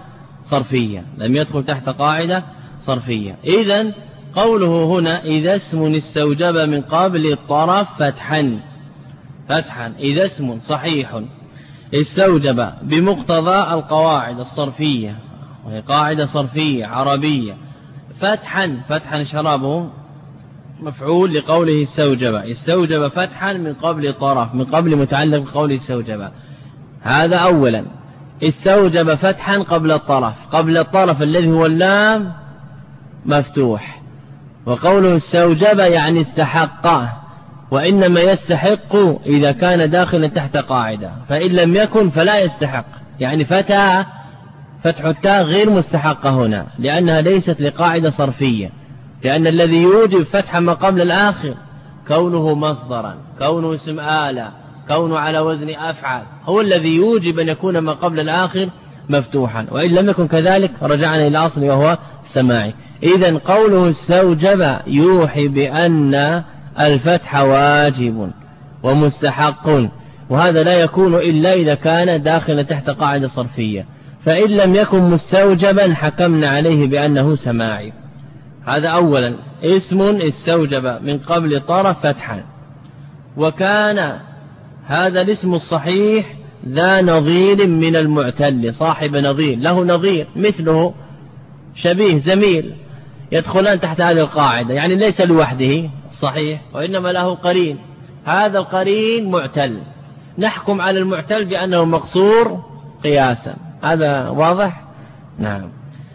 صرفية. إذن قوله هنا إذا اسم استوجب من قبل الطرف فتحا، إذا اسم صحيح استوجب بمقتضى القواعد الصرفية، وهي قاعدة صرفية عربية، فتحا شرابه مفعول لقوله استوجب فتحا من قبل الطرف، من قبل متعلق بقوله استوجب. هذا أولا، استوجب فتحا قبل الطرف الذي هو اللام مفتوح، وقوله استوجب يعني استحق، وإنما يستحق إذا كان داخلا تحت قاعدة، فإن لم يكن فلا يستحق، يعني فتح التاء غير مستحقة هنا لأنها ليست لقاعدة صرفية، لأن الذي يوجب فتح ما قبل الآخر كونه مصدرا، كونه اسم آلة، كونه على وزن أفعل، هو الذي يوجب أن يكون ما قبل الآخر مفتوحا، وإن لم يكن كذلك رجعنا إلى أصل وهو سماعي. إذن قوله استوجب يوحي بأن الفتح واجب ومستحق، وهذا لا يكون إلا إذا كان داخلا تحت قاعدة صرفية، فإن لم يكن مستوجبا حكمنا عليه بأنه سماعي. هذا أولا، اسم استوجب من قبل طرف فتحا، وكان هذا الاسم الصحيح ذا نظير من المعتل، صاحب نظير، له نظير مثله شبيه زميل يدخلان تحت هذه القاعدة، يعني ليس لوحده صحيح وإنما له قرين، هذا القرين معتل، نحكم على المعتل بأنه مقصور قياسا. هذا واضح؟ نعم.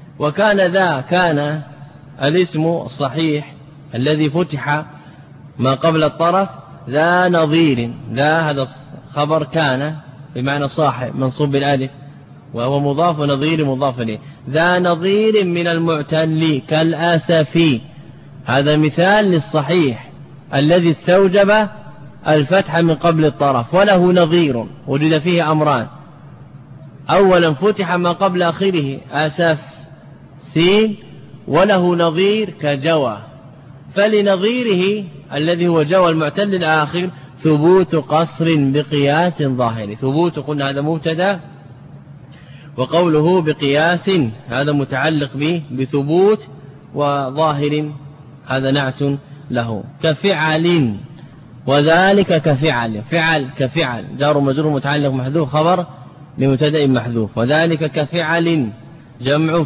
كان الاسم الصحيح الذي فتح ما قبل الطرف ذا نظير، هذا خبر كان بمعنى صاحب منصوب بالالف وهو مضاف، ونظير مضاف إليه، ذا نظير من المعتل كالآسفي، هذا مثال للصحيح الذي استوجب الفتح من قبل الطرف وله نظير، وجد فيه أمران، أولا فتح ما قبل آخره آسف سين، وله نظير كجوى، فلنظيره الذي هو جوى المعتل الآخر ثبوت قصر بقياس ظاهر. ثبوت قلنا هذا مبتدا، وقوله بقياس هذا متعلق به بثبوت، وظاهر هذا نعت له. كفعل، وذلك كفعل، كفعل جار مجرور متعلق محذوف خبر لمبتدا محذوف، وذلك كفعل جمع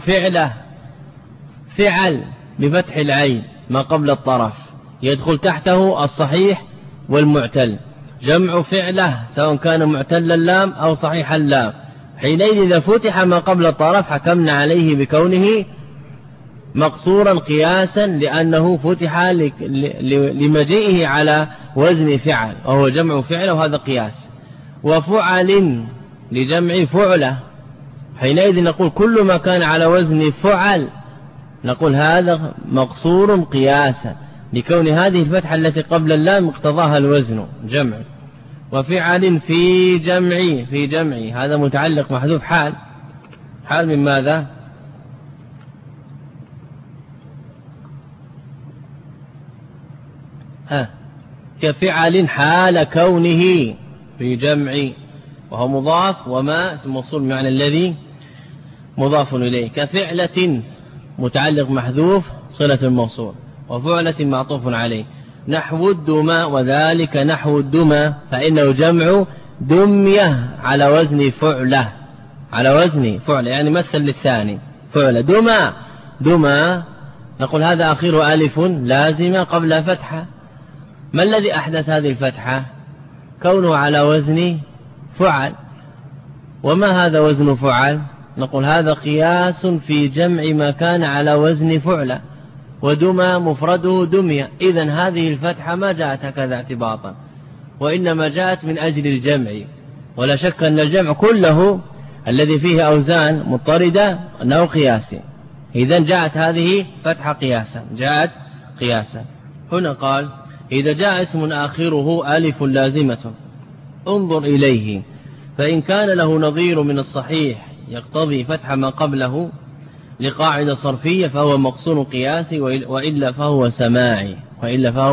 فعل بفتح العين ما قبل الطرف يدخل تحته الصحيح والمعتل، جمع فعله سواء كان معتل اللام أو صحيح اللام، حينئذ إذا فتح ما قبل الطرف حكمنا عليه بكونه مقصورا قياسا، لأنه فتح لمجيئه على وزن فعل وهو جمع فعل، وهذا قياس. وفعل لجمع فعله، حينئذ نقول كل ما كان على وزن فعل نقول هذا مقصور قياسا، لكون هذه الفتحة التي قبل اللام اقتضاها الوزن جمع. وفعل في جمع هذا متعلق محذوف حال من ماذا؟ كفعل حال كونه في جمع، وهو مضاف، وما اسم موصول بمعنى الذي مضاف إليه. كفعلة متعلق محذوف صلة الموصول، وفعلة معطوف عليه. نحو الدمى، وذلك نحو الدمى فإنه جمع دمية على وزن فعلة، يعني مثل للثاني فعلة. دمى نقول هذا آخره ألف لازمة قبل فتحة. ما الذي أحدث هذه الفتحة؟ كونه على وزن فعل. وما هذا وزن فعل؟ نقول هذا قياس في جمع ما كان على وزن فعلة، ودمى مفرده دمية. إذن هذه الفتحة ما جاءت هكذا اعتباطا، وإنما جاءت من أجل الجمع، ولا شك أن الجمع كله الذي فيه أوزان مضطردة أنه قياسي. إذن جاءت هذه فتحة قياسا. هنا قال إذا جاء اسم آخره ألف لازمة انظر إليه، فإن كان له نظير من الصحيح يقتضي فتح ما قبله لقاعدة صرفية فهو مقصور قياسي، وإلا فهو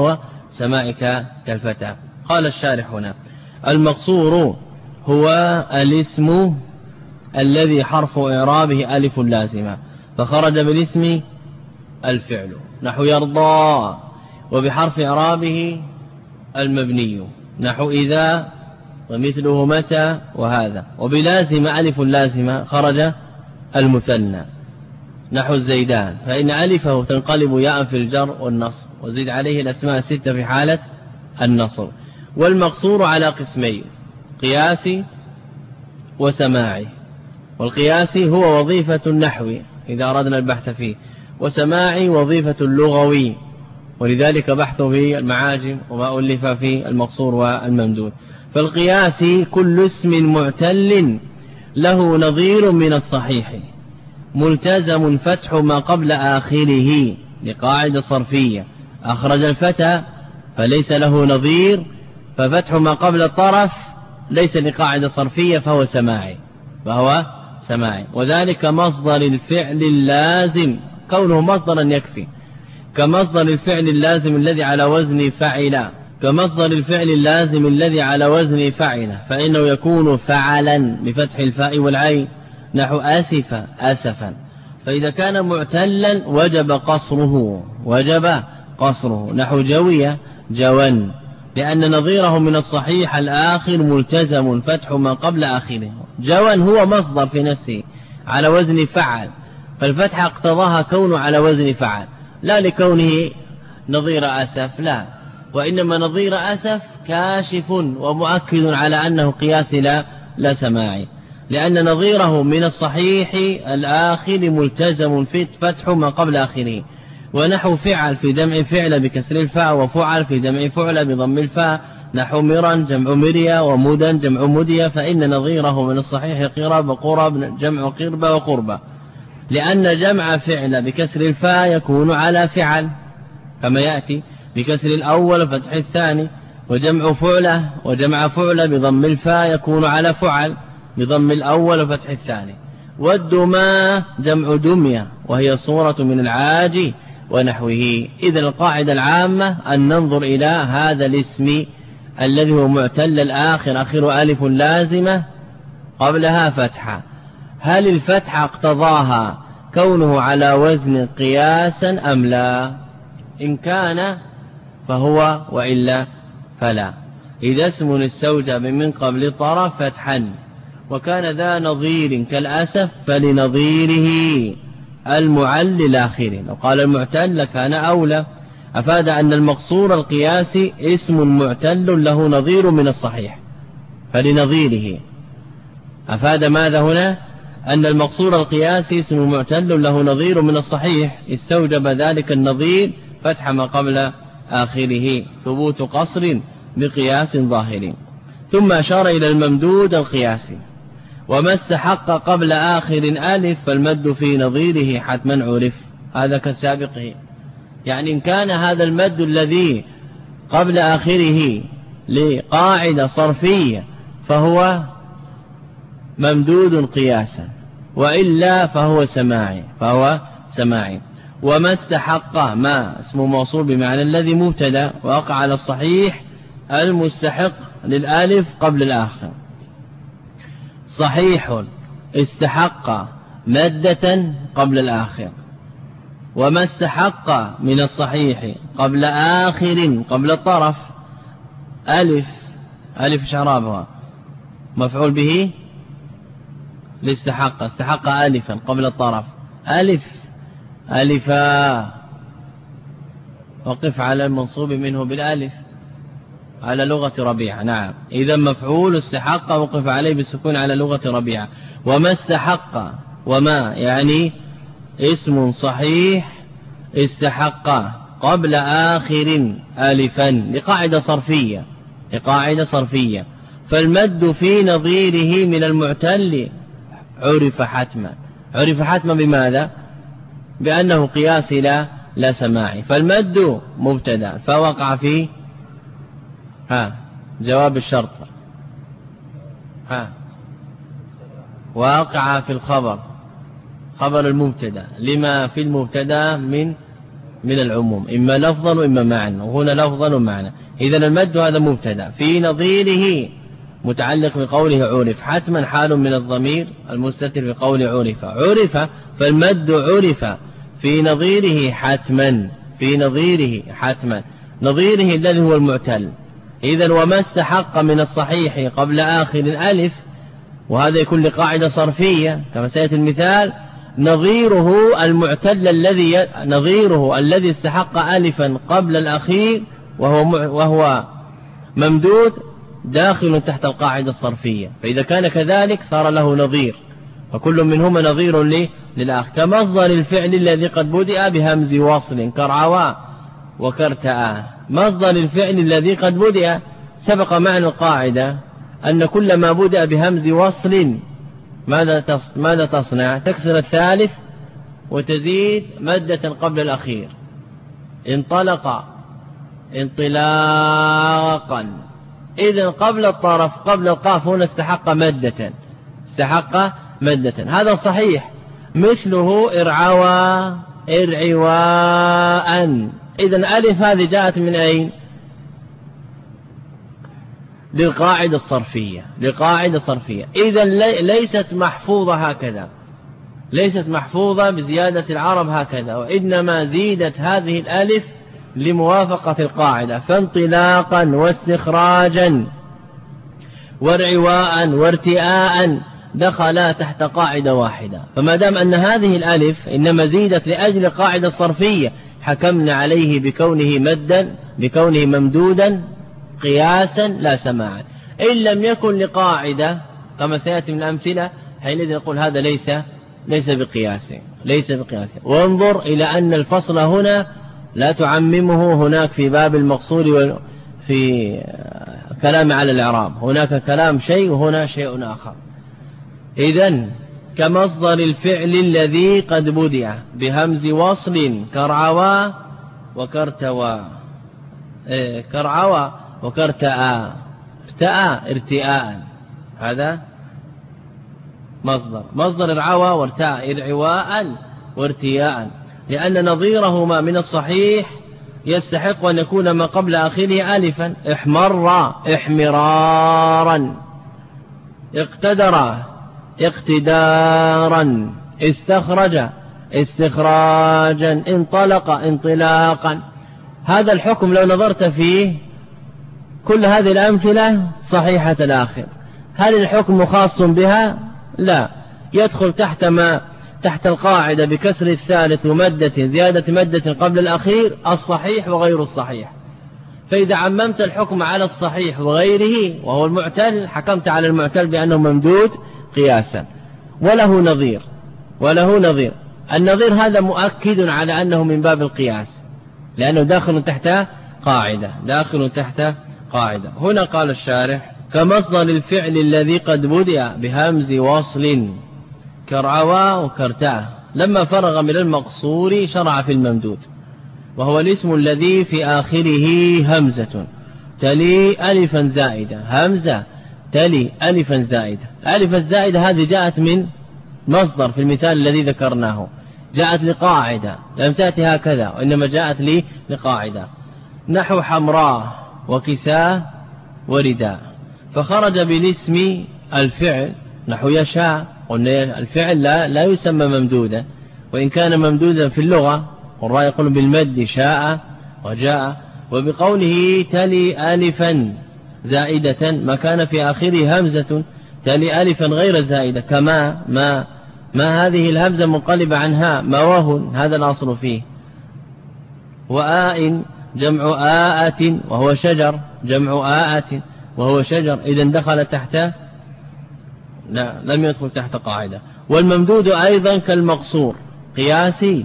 سماعك كالفتى. قال الشارح هنا: المقصور هو الاسم الذي حرف إعرابه ألف لازمة فخرج بالاسم الفعل، نحو يرضى، وبحرف إعرابه المبني، نحو إذا ومثله متى وهذا، وبلازم ألف لازمة خرج المثنى، نحو الزيدان، فإن ألفه تنقلب ياء في الجر والنصب، وزيد عليه الأسماء الستة في حالة النصب. والمقصور على قسمين: قياسي وسماعي. والقياسي هو وظيفة النحو إذا أردنا البحث فيه، وسماعي وظيفة اللغوي، ولذلك بحث في المعاجم وما ألف في المقصور والممدود. فالقياسي كل اسم معتل له نظير من الصحيح ملتزم فتح ما قبل آخره، لقاعدة صرفية: أخرج الفتى فليس له نظير، ففتح ما قبل الطرف ليس لقاعدة صرفية فهو سماعي. وذلك مصدر الفعل اللازم، كونه مصدرا يكفي، كمصدر الفعل اللازم الذي على وزن فعل، فإنه يكون فعلا بفتح الفاء والعين، نحو أسف أسفا. فإذا كان معتلا وجب قصره، نحو جوي جوا، لأن نظيره من الصحيح الآخر ملتزم فتح ما قبل آخره. جوا هو مصدر في نفسه على وزن فعل، فالفتح اقتضاها كونه على وزن فعل، لا لكونه نظير أسف، لا، وإنما نظير أسف كاشف ومؤكد على أنه قياسي لا سماعي، لأن نظيره من الصحيح الآخر ملتزم في فتح ما قبل آخره. ونحو فعل في جمع فعل بكسر الفاء، وفعل في جمع فعل بضم الفاء، نحو مرا جمع مريا، ومدا جمع مديا، فإن نظيره من الصحيح قرب جمع قربة وقربة، لأن جمع فعل بكسر الفاء يكون على فعل كما يأتي بكسر الأول وفتح الثاني، وجمع فعل بضم الفاء يكون على فعل بضم الأول وفتح الثاني. والدماء جمع دمية، وهي صورة من العاج ونحوه. إذن القاعدة العامة أن ننظر إلى هذا الاسم الذي هو معتل الآخر، آخر ألف لازمة قبلها فتحة، هل الفتحة اقتضاها كونه على وزن قياسا أم لا؟ إن كان فهو، وإلا فلا. إذا اسم استوجب من قبل طرف فتحا وكان ذا نظير كالأسف فلنظيره المعل الآخر، لو قال المعتل لكان أولى. أفاد أن المقصور القياسي اسم معتل له نظير من الصحيح فلنظيره. أفاد ماذا هنا؟ أن المقصور القياسي اسم معتل له نظير من الصحيح، استوجب ذلك النظير فتح ما قبل آخره، ثبوت قصر بقياس ظاهر. ثم أشار إلى الممدود القياسي: وما استحق قبل آخر ألف فالمد في نظيره حتما عرف. هذا كسابقه، يعني إن كان هذا المد الذي قبل آخره لقاعدة صرفية فهو ممدود قياسا، وإلا فهو سماعي. وما استحق، ما اسم موصول بمعنى الذي مبتدا وقع على الصحيح المستحق للآلف قبل الآخر، صحيح استحق مادة قبل الآخر. وما استحق من الصحيح قبل آخر قبل الطرف ألف شرابها مفعول به لاستحق، استحق ألفا قبل الطرف، ألفا، وقف على المنصوب منه بالألف على لغة ربيعة. نعم، إذا مفعول استحق وقف عليه بالسكون على لغة ربيعة. وما استحق، وما يعني اسم صحيح استحق قبل آخر ألفا لقاعدة صرفية، فالمد في نظيره من المعتل عرف حتما بماذا؟ بأنه قياسي لا سماعي. فالمد مبتدا فوقع في جواب الشرط، واقع في الخبر، خبر المبتدا، لما في المبتدا من من العموم، إما لفظا وإما معنى، وهنا لفظا ومعنى. إذا المد هذا مبتدا، في نظيره متعلق بقوله عرف، حتما حال من الضمير المستتر في قول عرف. عرف فالمد عرف في نظيره حتما، في نظيره حتما، نظيره الذي هو المعتل. إذا وما استحق من الصحيح قبل آخر الألف، وهذا يكون لقاعدة صرفية كما سيأتي المثال، نظيره المعتل نظيره الذي استحق ألفا قبل الأخير وهو ممدود داخل تحت القاعدة الصرفية. فإذا كان كذلك صار له نظير، فكل منهما نظير للآخر. كمصدر الفعل الذي قد بدأ بهمز وصل كرعوا وكرتآ. مصدر الفعل الذي قد بدأ سبق معنى القاعدة أن كل ما بدأ بهمز وصل ماذا تصنع؟ تكسر الثالث وتزيد مادة قبل الأخير. انطلق انطلاقا، إذن قبل الطرف قبل القاف هنا استحق مادة، هذا صحيح. مثله ارعوا ارعواء، إذن ألف هذه جاءت من أين؟ للقاعدة الصرفية. إذن ليست محفوظة هكذا، ليست محفوظة بزيادة العرب هكذا، وإنما زيدت هذه الألف لموافقة القاعدة. فانطلاقا واستخراجا وارعواء وارتئاء دخلا تحت قاعدة واحدة. فما دام أن هذه الألف إنما زيدت لأجل قاعدة صرفية، حكمنا عليه بكونه ممدودا قياسا لا سماعا. إن لم يكن لقاعدة كما سيأتي من الأمثلة، حينئذ نقول هذا ليس بقياس. وانظر إلى أن الفصل هنا لا تعممه هناك في باب المقصور وفي كلام على الإعراب، هناك كلام شيء وهنا شيء آخر. إذن كمصدر الفعل الذي قد بدأ بهمز وصل كرعوا وكرتآ ارتئاء، هذا مصدر ارعوا وارتاء ارعواء وارتياء، لأن نظيرهما من الصحيح يستحق أن يكون ما قبل آخره ألفا. احمر احمرارا، اقتدر اقتدارا، استخرج استخراجا، انطلق انطلاقا. هذا الحكم لو نظرت فيه كل هذه الأمثلة صحيحة الآخر. هل الحكم خاص بها؟ لا، يدخل تحت القاعدة بكسر الثالث ومدة زيادة مدة قبل الأخير الصحيح وغير الصحيح. فإذا عممت الحكم على الصحيح وغيره وهو المعتل، حكمت على المعتل بأنه ممدود قياسا وله نظير. النظير هذا مؤكد على أنه من باب القياس، لأنه داخل تحت قاعدة. هنا قال الشارح كمصدر الفعل الذي قد بدأ بهمز وصل كرعوا وكرتاه. لما فرغ من المقصور شرع في الممدود، وهو الاسم الذي في آخره همزة تلي ألفا زائدة، همزة تلي ألفا زائدة. الألف الزائدة هذه جاءت من مصدر في المثال الذي ذكرناه، جاءت لقاعدة، لم تأتي هكذا وإنما جاءت لقاعدة، نحو حمراء وكساء ورداء. فخرج بالاسم الفعل نحو يشاء. قلنا الفعل لا يسمى ممدودا، وإن كان ممدودا في اللغة، والرأي يقول بالمد شاء وجاء. وبقوله تلي ألفا زائدة ما كان في آخره همزة تلي ألفا غير زائدة، كما ما هذه الهمزة منقلبة عنها ما وهن، هذا الأصل فيه. وآء جمع آءة وهو شجر، جمع آءة وهو شجر، إذن دخل تحت، لا لم يدخل تحت قاعدة. والممدود أيضا كالمقصور قياسي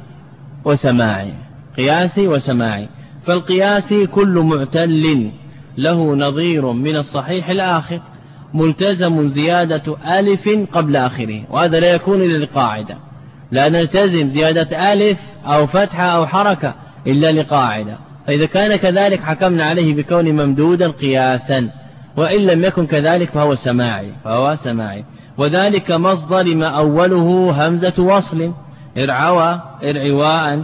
وسماعي. فالقياسي كل معتل له نظير من الصحيح الآخر ملتزم زيادة ألف قبل آخره، وهذا لا يكون إلا لقاعدة، لا نلتزم زيادة ألف أو فتحة أو حركة إلا لقاعدة. فإذا كان كذلك حكمنا عليه بكون ممدودا قياسا، وإن لم يكن كذلك فهو سماعي. وذلك مصدر ما أوله همزة وصل ارعوا ارعواء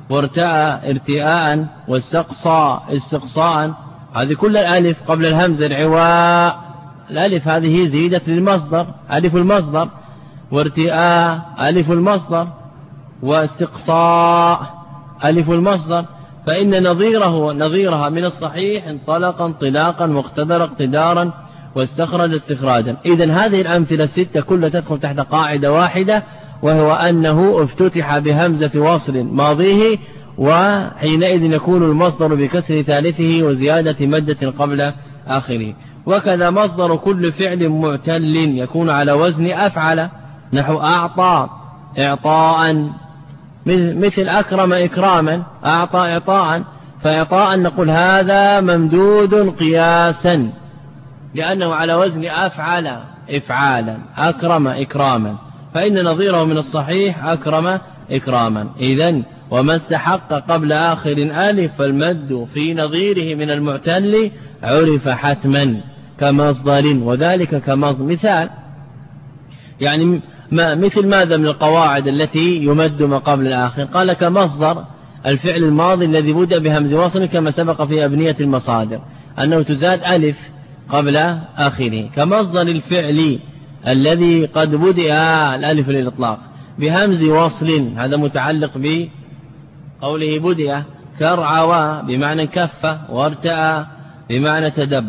وارتاء ارتئاء، واستقصى استقصاء. هذه كل الألف قبل الهمزة العواء، الألف هذه زيدت للمصدر، ألف المصدر، وارتئاء ألف المصدر، واستقصاء ألف المصدر. فإن نظيرها من الصحيح انطلق انطلاقا، واقتدر اقتدارا، واستخرج استخراجا. إذن هذه الأمثلة الستة كلها تدخل تحت قاعدة واحدة، وهو أنه افتتح بهمزة وصل ماضيه، وحينئذ يكون المصدر بكسر ثالثه وزيادة مادة قبل آخره. وكذا مصدر كل فعل معتل يكون على وزن أفعل، نحو أعطى إعطاء، مثل أكرم إكراما، أعطى إعطاء. فإعطاء نقول هذا ممدود قياسا لأنه على وزن أفعل إفعالا، أكرم إكراما، فإن نظيره من الصحيح أكرم إكراما. إذن وما استحق قبل آخر ألف فالمد في نظيره من المعتل عرف حتما كمصدر، وذلك كمصدر. مثال يعني مثل ماذا من القواعد التي يمد ما قبل الآخر؟ قال كمصدر الفعل الماضي الذي بدأ بهمز وصل، كما سبق في أبنية المصادر أنه تزاد ألف قبل آخره. كمصدر الفعل الذي قد بدأ الألف للإطلاق بهمز وصل، هذا متعلق بقوله بدأ، كرعوا بمعنى كف، وارتأى بمعنى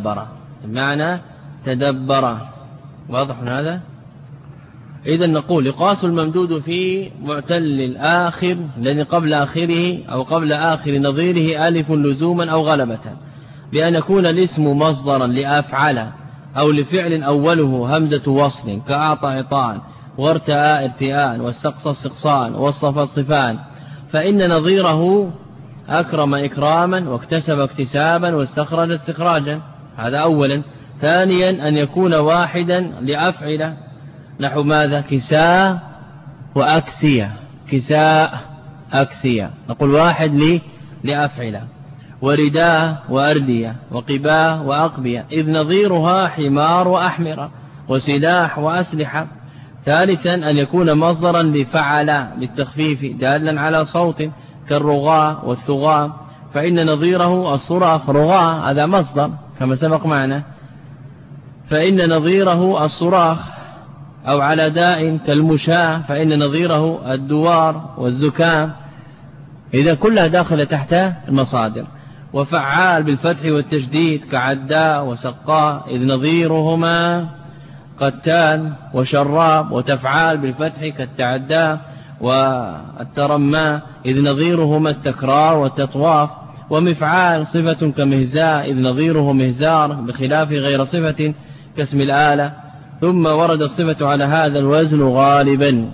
تدبر، واضح هذا؟ إذن نقول يقاس الممدود في معتل الآخر الذي قبل آخره أو قبل آخر نظيره ألف لزوما أو غلبة، بأن يكون الاسم مصدرا لأفعل أو لفعل أوله همزة وصل، كأعطى عطاء، وارتاء ارتئاء، واستقصى استقصاء، واصطفى اصطفاء. فإن نظيره أكرم إكراما، واكتسب اكتسابا، واستخرج استخراجا. هذا أولا. ثانيا أن يكون واحدا لأفعل، نحو ماذا؟ كساء وأكسية، كساء أكسية، نقول واحد لأفعل. ورداء وأردية، وقباء وأقبية، إذ نظيرها حمار وأحمر، وسلاح وأسلحة. ثالثا أن يكون مصدرا لفعل بالتخفيف دالا على صوت، كالرغاء والثغاء، فإن نظيره الصراخ، رغاء هذا مصدر كما سبق معنا، فإن نظيره الصراخ. أو على داء كالمشاة، فإن نظيره الدوار والزكام. إذا كلها داخلة تحت المصادر. وفعال بالفتح والتشديد، كعداء وسقاء، إذ نظيرهما قتال وشراب. وتفعال بالفتح كالتعداء والترماء، إذ نظيرهما التكرار والتطواف. ومفعال صفة كمهزاء، إذ نظيره مهزار، بخلاف غير صفة كاسم الآلة. ثم ورد الصفة على هذا الوزن غالبا.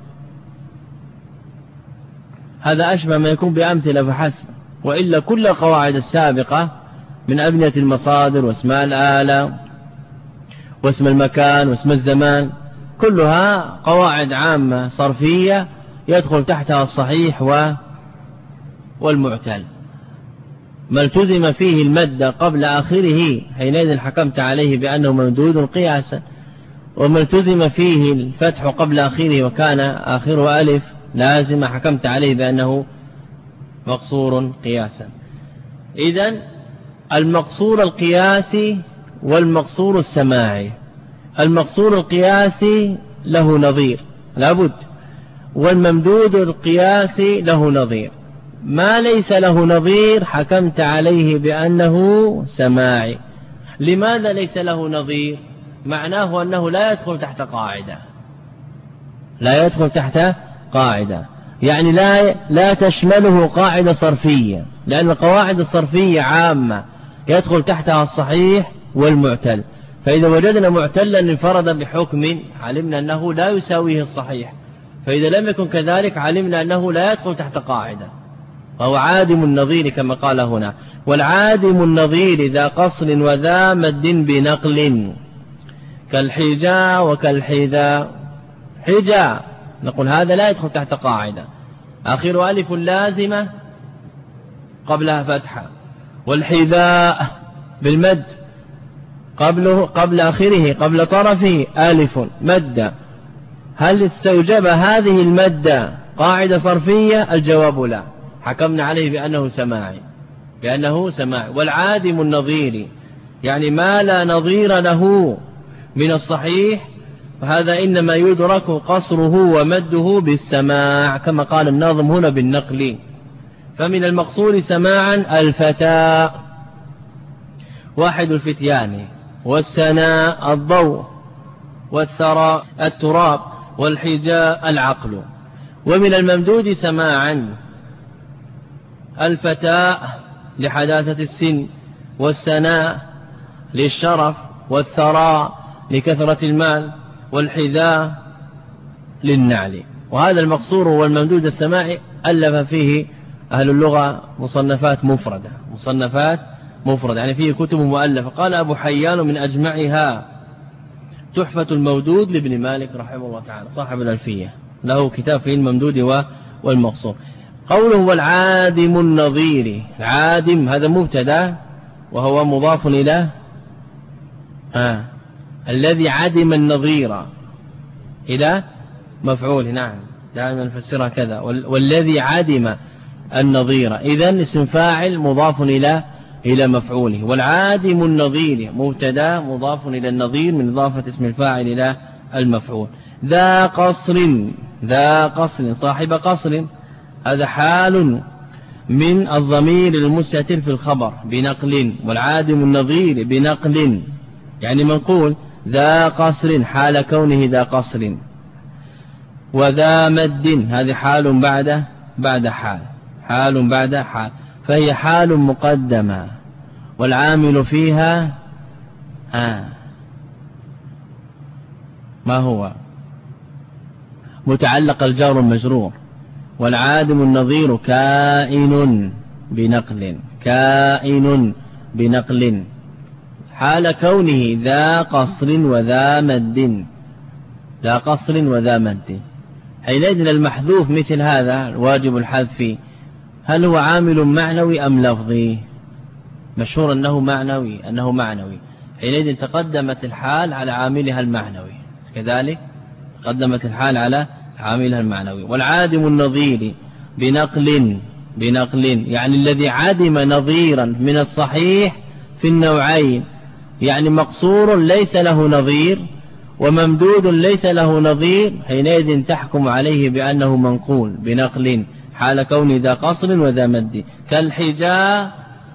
هذا أشبه ما يكون بأمثلة فحسب، وإلا كل القواعد السابقة من أبنية المصادر واسماء الآلة واسم المكان واسم الزمان كلها قواعد عامة صرفية يدخل تحتها الصحيح والمعتل. ما التزم فيه المد قبل آخره حينئذ حكمت عليه بأنه ممدود قياسا، وما التزم فيه الفتح قبل آخره وكان آخره ألف لازم حكمت عليه بأنه مقصور قياسا. إذن المقصور القياسي والمقصور السماعي. المقصور القياسي له نظير لابد، والممدود القياسي له نظير. ما ليس له نظير حكمت عليه بأنه سماعي. لماذا ليس له نظير؟ معناه أنه لا يدخل تحت قاعدة، لا يدخل تحت قاعدة، يعني لا تشمله قاعدة صرفية، لأن القواعد الصرفية عامة يدخل تحتها الصحيح والمعتل. فإذا وجدنا معتلا انفرد بحكم علمنا أنه لا يساويه الصحيح، فإذا لم يكن كذلك علمنا أنه لا يدخل تحت قاعدة، وهو عادم النظير كما قال هنا. والعادم النظير ذا قصر وذا مد بنقل، كالحجاء وكالحذاء. حجاء نقول هذا لا يدخل تحت قاعدة، آخر ألف لازمة قبلها فتحة. والحذاء بالمد قبل آخره قبل طرفه ألف مد. هل استوجب هذه المدة قاعدة صرفية؟ الجواب لا. حكمنا عليه بأنه سماعي. والعادم النظير يعني ما لا نظير له من الصحيح، فهذا إنما يدرك قصره ومده بالسماع كما قال الناظم هنا بالنقل. فمن المقصور سماعا الفتى واحد الفتيان، والسناء الضوء، والثرى التراب، والحجاء العقل. ومن الممدود سماعا الفتى لحداثة السن، والسناء للشرف، والثرى لكثرة المال، والحذاء للنعل. وهذا المقصور والممدود السماعي ألف فيه أهل اللغة مصنفات مفردة يعني فيه كتب مؤلفة. قال أبو حيان من أجمعها تحفة المودود لابن مالك رحمه الله تعالى صاحب الألفية، له كتاب فيه الممدود والمقصور. قوله والعادم النظير، العادم هذا مبتدا وهو مضاف إلى الذي عدم النظير إلى مفعول. نعم دائما نفسرها كذا، والذي عدم النظير إذن اسم فاعل مضاف إلى مفعوله. والعادم النظير مبتدا مضاف إلى النظير من إضافة اسم الفاعل إلى المفعول. ذا قصر صاحب قصر، هذا حال من الضمير المستتر في الخبر بنقل، والعادم النظير بنقل يعني منقول. ذا قصر حال كونه ذا قصر. وذا مد هذه حال بعد حال، فهي حال مقدمة والعامل فيها ما هو متعلق الجار المجرور. والعادم النظير كائن بنقل حال كونه ذا قصر وذا مد. حينئذ المحذوف مثل هذا الواجب الحذف هل هو عامل معنوي أم لفظي؟ مشهور أنه معنوي. حينئذ تقدمت الحال على عاملها المعنوي، كذلك تقدمت الحال على عاملها المعنوي. والعادم النظير بنقل يعني الذي عدم نظيرا من الصحيح في النوعين، يعني مقصور ليس له نظير وممدود ليس له نظير، حينئذ تحكم عليه بأنه منقول بنقل حال كون ذا قصر وذا مد. كالحجاء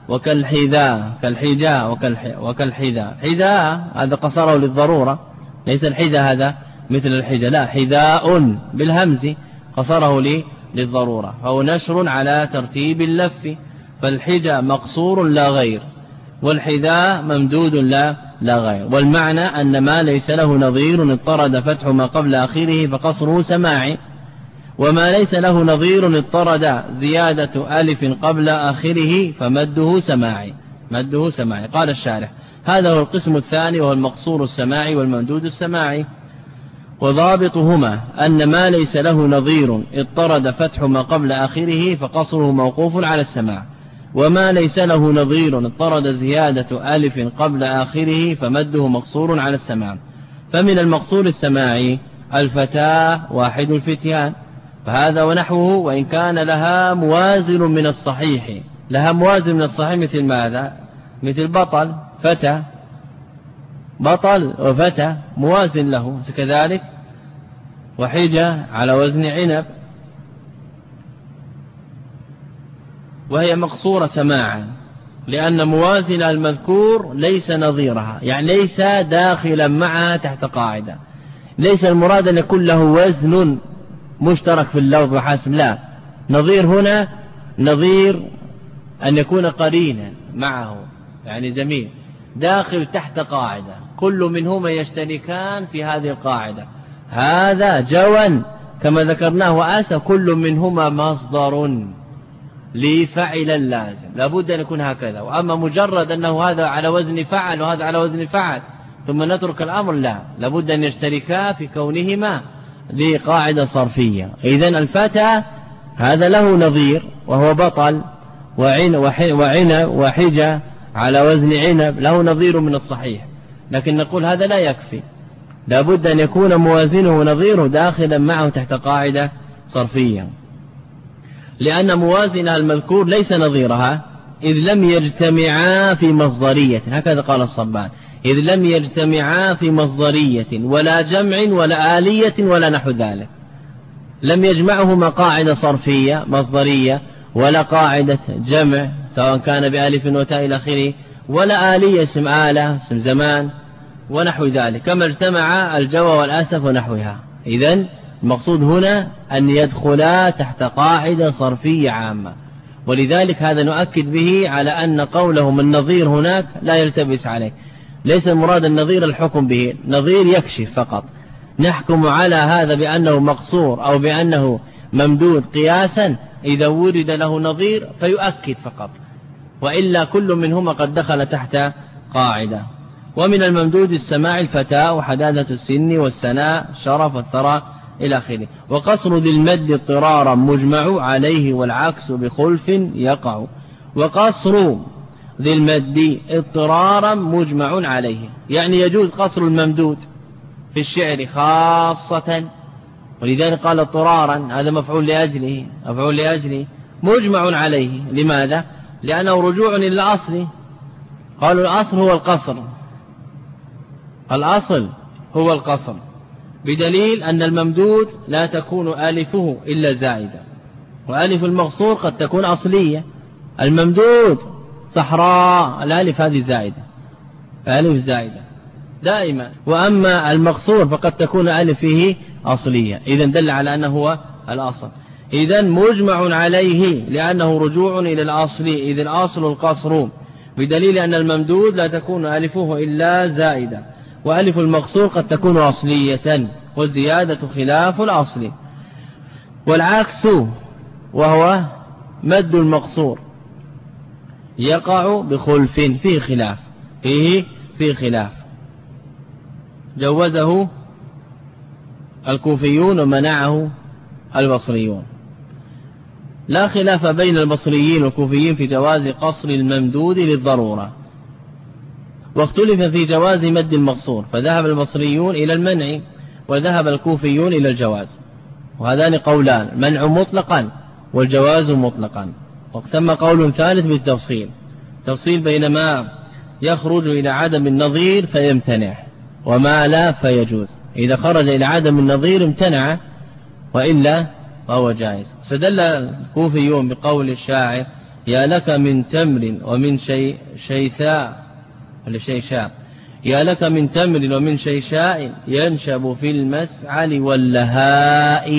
وكالحذاء. حذاء هذا قصره للضرورة، ليس الحذاء هذا مثل الحذاء، لا، حذاء بالهمز قصره للضرورة، فهو نشر على ترتيب اللف. فالحجاء مقصور لا غير، والحذاء ممدود لا غير. والمعنى أن ما ليس له نظير اضطرد فتح ما قبل آخره فقصره سماعي، وما ليس له نظير اضطرد زيادة ألف قبل آخره فمده سماعي. قال الشارح هذا هو القسم الثاني، وهو المقصور السماعي والممدود السماعي. وضابطهما أن ما ليس له نظير اضطرد فتح ما قبل آخره فقصره موقوف على السماع، وما ليس له نظير اضطرد زيادة ألف قبل آخره فمده مقصور على السماع. فمن المقصور السماعي الفتاة واحد الفتيان، فهذا ونحوه وإن كان لها موازن من الصحيح، مثل ماذا؟ مثل بطل وفتى موازن له، كذلك وحجة على وزن عنب، وهي مقصورة سماعا لأن موازن المذكور ليس نظيرها، يعني ليس داخلا معها تحت قاعدة. ليس المراد أن يكون له وزن مشترك في اللفظ وحسب، لا، نظير هنا نظير أن يكون قرينا معه، يعني زميل داخل تحت قاعدة، كل منهما يشتركان في هذه القاعدة. هذا جوا كما ذكرناه وآسى كل منهما مصدر لفعل لازم، لابد أن يكون هكذا. وأما مجرد أنه هذا على وزن فعل وهذا على وزن فعل ثم نترك الأمر، لا، لابد أن يشتركا في كونهما لقاعدة صرفية. إذن الفتى هذا له نظير وهو بطل، وعنب وحجة على وزن عنب له نظير من الصحيح، لكن نقول هذا لا يكفي، لابد أن يكون موازنه نظيره داخلا معه تحت قاعدة صرفية. لأن موازنها المذكور ليس نظيرها إذ لم يجتمعا في مصدرية، هكذا قال الصبان، إذ لم يجتمعا في مصدرية ولا جمع ولا آلية ولا نحو ذلك، لم يجمعهما قاعدة صرفية مصدرية ولا قاعدة جمع سواء كان بألف وتاء إلى آخره، ولا آلية اسم آلة اسم زمان ونحو ذلك، كما اجتمع الجوى والأسف ونحوها. إذن المقصود هنا أن يدخلا تحت قاعدة صرفية عامة، ولذلك هذا نؤكد به على أن قولهم النظير هناك لا يلتبس عليه، ليس المراد النظير الحكم به، نظير يكشف فقط، نحكم على هذا بأنه مقصور أو بأنه ممدود قياسا إذا ورد له نظير فيؤكد فقط، وإلا كل منهما قد دخل تحت قاعدة. ومن الممدود السماع الفتاء وحداثة السن والسناء شرف الثراء إلى آخره. وقصر ذي المد اضطرارا مجمع عليه والعكس بخلف يقع. وقصر ذي المد اضطرارا مجمع عليه، يعني يجوز قصر الممدود في الشعر خاصة، ولذلك قال اضطرارا، هذا مفعول لأجله مجمع عليه. لماذا؟ لأنه رجوع إلى الأصل، قالوا الأصل هو القصر، بدليل أن الممدود لا تكون آلفه إلا زائدة، وآلف المقصور قد تكون أصلية. الممدود صحراء، الآلف هذه زائدة، آلف زائدة دائما، وأما المقصور فقد تكون آلف فيه أصلية، إذن دل على أنه هو الأصل. إذن مجمع عليه لأنه رجوع إلى الأصل، إذن الأصل القصر، بدليل أن الممدود لا تكون آلفه إلا زائدة، وألف المقصور قد تكون أصلية، والزيادة خلاف الأصل. والعكس وهو مد المقصور يقع بخلف، فيه خلاف جوزه الكوفيون ومنعه البصريون. لا خلاف بين البصريين والكوفيين في جواز قصر الممدود للضرورة، واختلف في جواز مد المقصور، فذهب البصريون إلى المنع وذهب الكوفيون إلى الجواز، وهذان قولان، منع مطلقا والجواز مطلقا. وثم قول ثالث بالتفصيل، تفصيل بين ما يخرج إلى عدم النظير فيمتنع وما لا فيجوز، إذا خرج إلى عدم النظير امتنع وإلا فهو جائز. استدل الكوفيون بقول الشاعر يا لك من تمر ومن شيثاء شاء، يا لك من تمر ومن شيشاء ينشب في المسعل واللهاء،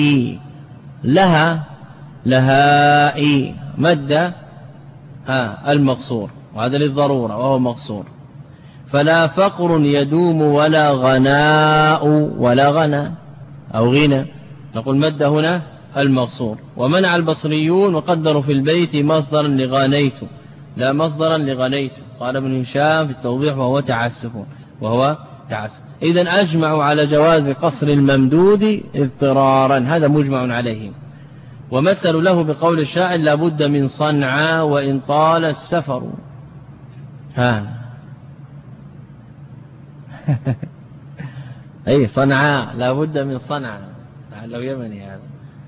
لهاء مد المقصور، وهذا للضرورة وهو مقصور. فلا فقر يدوم ولا غناء أو غنى، نقول مد هنا المقصور. ومنع البصريون وقدروا في البيت مصدرا لغنيت لا مصدرا لغنيت، قال ابن هشام في التوضيح وهو تعسف. إذن أجمعوا على جواز قصر الممدود اضطرارا، هذا مجمع عليه. ومثلوا له بقول الشاعر لا بد من صنعاء وإن طال السفر. أي صنعاء لا بد من صنعاء، لو يمني هذا.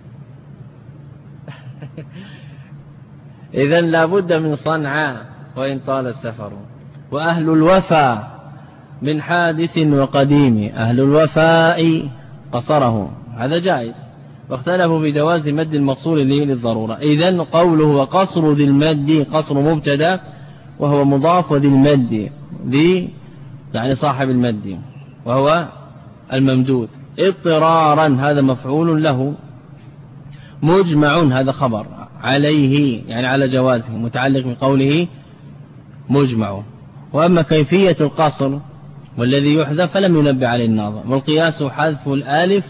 إذن لا بد من صنعاء وإن طال السفر. وأهل الوفا من حادث وقديم، أهل الوفاء قصره، هذا جائز. واختلفوا في جواز مد المقصور للضرورة. إذن قوله وقصر ذي المد، قصر مبتدا وهو مضاف، وذي المد ذي يعني صاحب المد وهو الممدود، اضطرارا هذا مفعول له، مجمع هذا خبر عليه يعني على جوازه، متعلق بقوله مجمع. وأما كيفية القصر والذي يحذف فلم ينبه عليه الناظم، والقياس حذف الآلف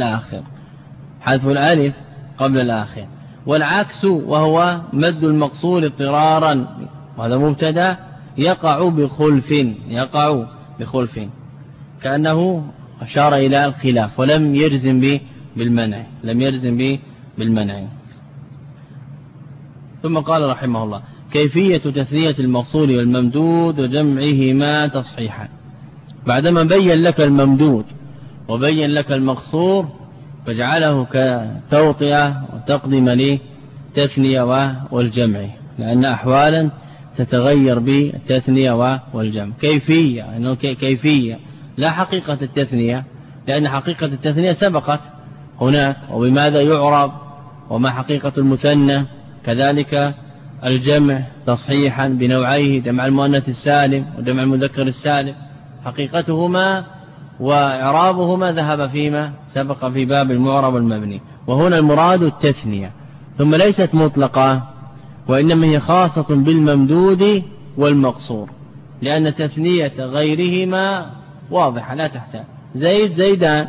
قبل الآخر، والعكس وهو مد المقصور اضطرارا، وهذا مبتدا، يقع بخلف، كأنه أشار إلى الخلاف ولم يجزم بالمنع. ثم قال رحمه الله كيفية تثنية المقصور والممدود وجمعهما تصحيحا. بعدما بين لك الممدود وبين لك المقصور فجعله كتوطئة وتقدم التثنية والجمع، لأن أحوالا تتغير بالتثنية والجمع. كيفية، إنه كيفية لا حقيقة التثنية، لأن حقيقة التثنية سبقت هناك، وبماذا يعرب، وما حقيقة المثنى. كذلك الجمع تصحيحا بنوعيه، جمع المؤنث السالم وجمع المذكر السالم، حقيقتهما وإعرابهما ذهب فيما سبق في باب المعرب والمبني. وهنا المراد التثنية، ثم ليست مطلقة، وإنما هي خاصة بالممدود والمقصور، لأن تثنية غيرهما واضحة لا تحتاج. زيد زيدان،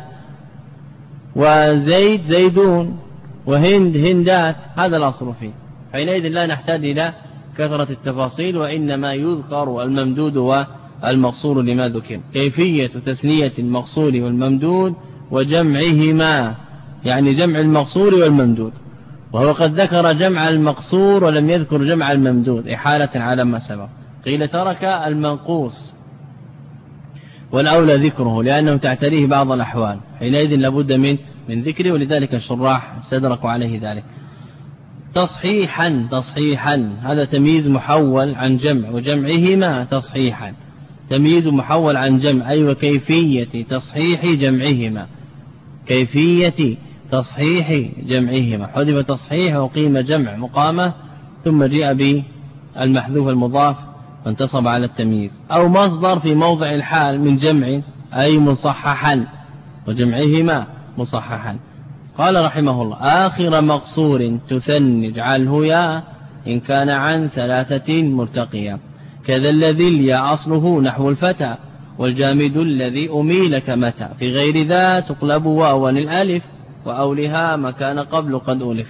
وزيد زيدون، وهند هندات، هذا الأصل فيه. حينئذ لا نحتاج إلى كثرة التفاصيل، وإنما يذكر الممدود والمقصور لما ذكر. كيفية تثنية المقصور والممدود وجمعهما، يعني جمع المقصور والممدود، وهو قد ذكر جمع المقصور ولم يذكر جمع الممدود إحالة على ما سبق. قيل ترك المنقوص، والأولى ذكره لأنه تعتريه بعض الأحوال، حينئذ لابد من ذكره، ولذلك الشراح استدركوا عليه ذلك. تصحيحا هذا تمييز محول عن جمع، وجمعهما تصحيحا تمييز محول عن جمع، أي وكيفية تصحيح جمعهما، كيفية تصحيح جمعهما. حذف تصحيح وقيم جمع مقامة، ثم جاء بالمحذوف المضاف وانتصب على التمييز. أو مصدر في موضع الحال من جمع، أي مصححا، وجمعهما مصححا. قال رحمه الله: آخر مقصور تثني اجعله يا إن كان عن 3 مرتقيا، كذا الذي اليا أصله نحو الفتى، والجامد الذي أميل كمتى، في غير ذا تقلب واوا الألف، وأولها ما كان قبل قد ألف.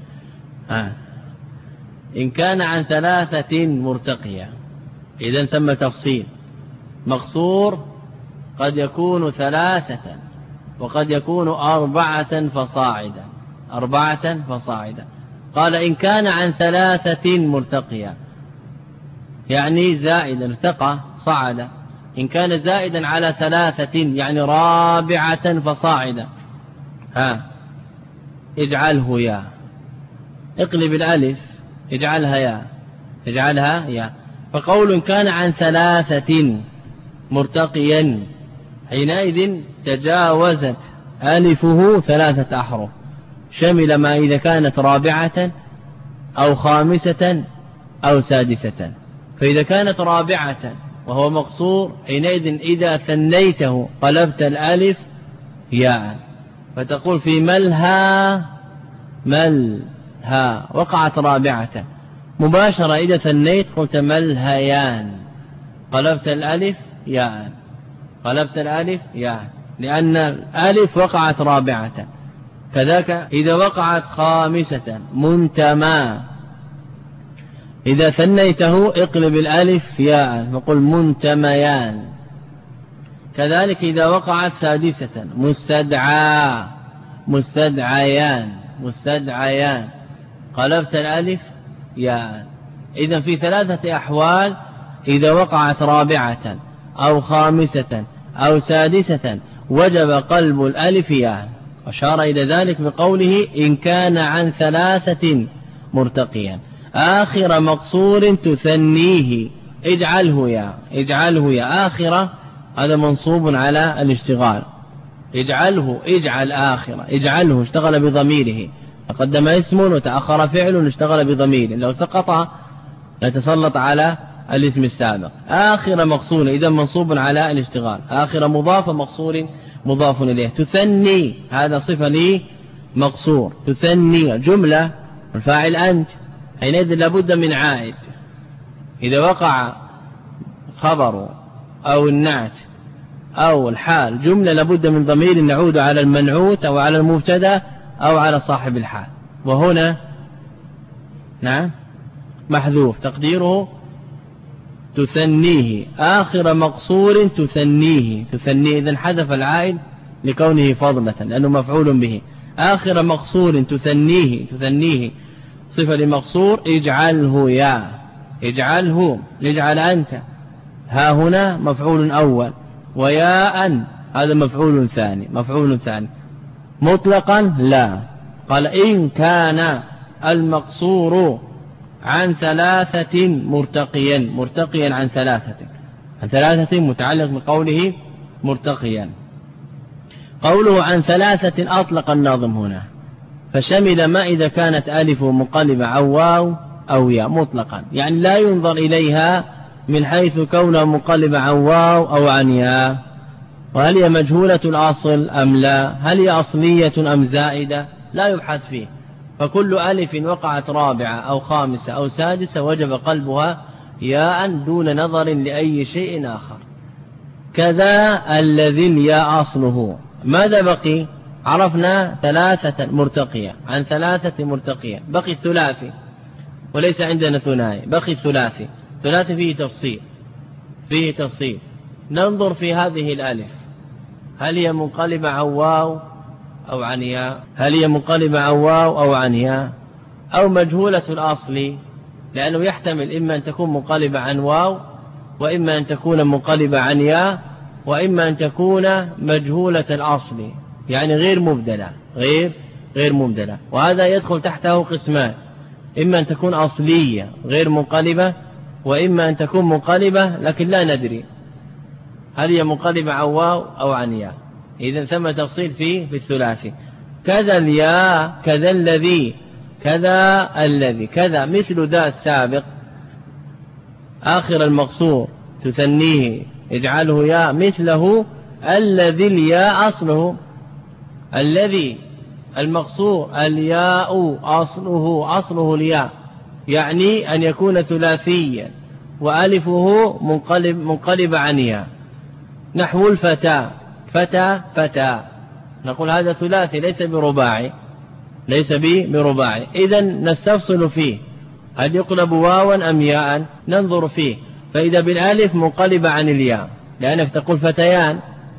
إن كان عن 3 مرتقيا، إذن ثم تفصيل. مقصور قد يكون 3 وقد يكون 4 فصاعدا، 4 فصاعدا. قال إن كان عن 3 مرتقيا، يعني زائدا، ارتقى صعد. إن كان زائدا على 3 يعني 4 فصاعدا، اجعله يا، اقلب الألف اجعلها يا. فقول كان عن 3 مرتقيا، حينئذ تجاوزت ألفه 3 أحرف، شمل ما إذا كانت 4 أو 5 أو 6. فإذا كانت 4 وهو مقصور، حينئذ إذا ثنيته قلبت الألف ياء، فتقول في ملها وقعت 4 مباشرة. إذا ثنيت قلت ملهيان، قلبت الألف ياء، لأن الألف وقعت 4. كذاك إذا وقعت 5 منتما، إذا ثنيته اقلب الألف ياء فقل منتميان. كذلك إذا وقعت 6 مستدعيان، قلبت الألف ياء. إذن في 3 أحوال، إذا وقعت 4 أو 5 أو 6 وجب قلب الألف ياء. أشار إلى ذلك بقوله إن كان عن 3 مرتقيا. آخر مقصور تثنيه اجعله يا، آخرة هذا منصوب على الاشتغال. اجعله اشتغل بضميره، تقدم اسم وتأخر فعل اشتغل بضمير، لو سقط يتسلط على الاسم السابق. آخر مقصور إذا منصوب على الاشتغال، آخر مضاف مقصور مضاف إليه. تثني هذا صفة لي مقصور، تثني جملة الفاعل أنت، حينئذ لابد من عائد. إذا وقع خبر أو النعت أو الحال جملة لابد من ضمير نعود على المنعوت أو على المبتدا أو على صاحب الحال، وهنا محذوف تقديره تثنيه. آخر مقصور تثنيه إذن حذف العائد لكونه فضلة لأنه مفعول به. آخر مقصور تثنيه صفة لمقصور اجعله يا، اجعل أنت، ها هنا مفعول أول، وياء هذا مفعول ثاني. مطلقا لا، قال إن كان المقصور عن ثلاثة مرتقيا عن ثلاثة متعلق بقوله مرتقيا. قوله عن ثلاثة أطلق الناظم هنا، فشمل ما إذا كانت ألف منقلبة عن واو أو ياء مطلقا، يعني لا ينظر إليها من حيث كونها منقلبة عن واو أو عن ياء، وهل هي مجهولة الأصل أم لا، هل هي أصلية أم زائدة، لا يبحث فيه، فكل ألف وقعت رابعة أو خامسة أو سادسة وجب قلبها ياء دون نظر لأي شيء آخر. كذا الذي الياء أصله. ماذا بقي؟ عرفنا ثلاثة مرتقية عن ثلاثة مرتقية، بقي الثلاثي وليس عندنا ثنائي، بقي الثلاثي. ثلاثي فيه تفصيل ننظر في هذه الألف، هل هي منقلبة عن واو أو عن ياء، هل هي منقلبة عن واو أو عن ياء، أو مجهولة الأصل، لأنه يحتمل إما أن تكون منقلبة عن واو، وإما أن تكون منقلبة عن ياء، وإما أن تكون مجهولة الأصل، يعني غير مبدلة. وهذا يدخل تحته قسمان، إما أن تكون أصلية غير منقلبة، وإما أن تكون منقلبة لكن لا ندري هل هي منقلبة عن واو أو عن ياء. إذن ثم تفصيل في الثلاثي. كذا الياء، كذا الذي، كذا الذي، كذا مثل ذا السابق آخر المقصور تثنيه اجعله ياء، مثله الذي الياء أصله، الذي المقصور الياء أصله الياء، يعني أن يكون ثلاثيا وألفه منقلب عن ياء، نحو الفتى، فتى، نقول هذا ثلاثي ليس برباعي. إذن نستفصل فيه هل يقلب واوا أم ياء، ننظر فيه، فإذا بالالف منقلب عن الياء، لأنك تقول فتيان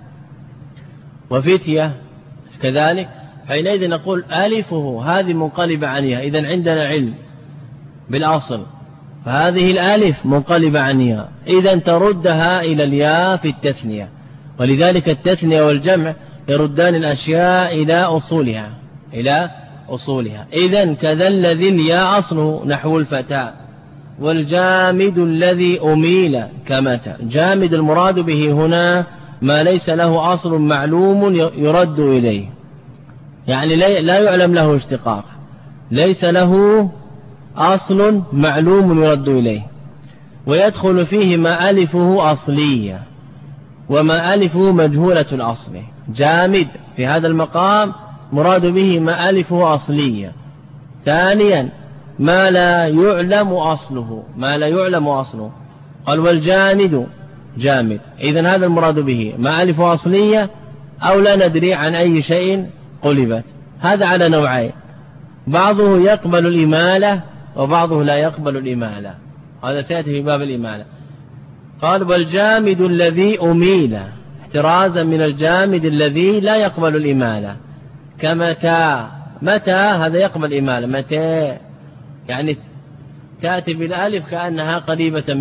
وفتية كذلك، حينئذ نقول ألفه هذه منقلبة عن ياء. إذن عندنا علم بالأصل، فهذه الألف منقلبة عن ياء، إذن تردها إلى الياء في التثنية، ولذلك التثنية والجمع يردان الأشياء إلى أصولها. إذن كذا الذي الياء أصله، نحو الفتاة. والجامد الذي أميل كمتى، جامد المراد به هنا ما ليس له أصل معلوم يرد إليه، يعني لا يعلم له اشتقاق، ليس له أصل معلوم يرد إليه، ويدخل فيه ما ألفه أصلية وما ألفه مجهولة الأصل. جامد في هذا المقام مراد به ما ألفه أصلية. ثانيا ما لا يعلم أصله، قال والجامد جامد، إذن هذا المراد به ما ألفه أصلية أو لا ندري عن أي شيء قلبت. هذا على نوعين، بعضه يقبل الإمالة وبعضه لا يقبل الإمالة، هذا سيأتي في باب الإمالة. قال والجامد الذي أميل، احترازا من الجامد الذي لا يقبل الإمالة، متى هذا يقبل إمالة، متى يعني تأتي بالألف كأنها قريبة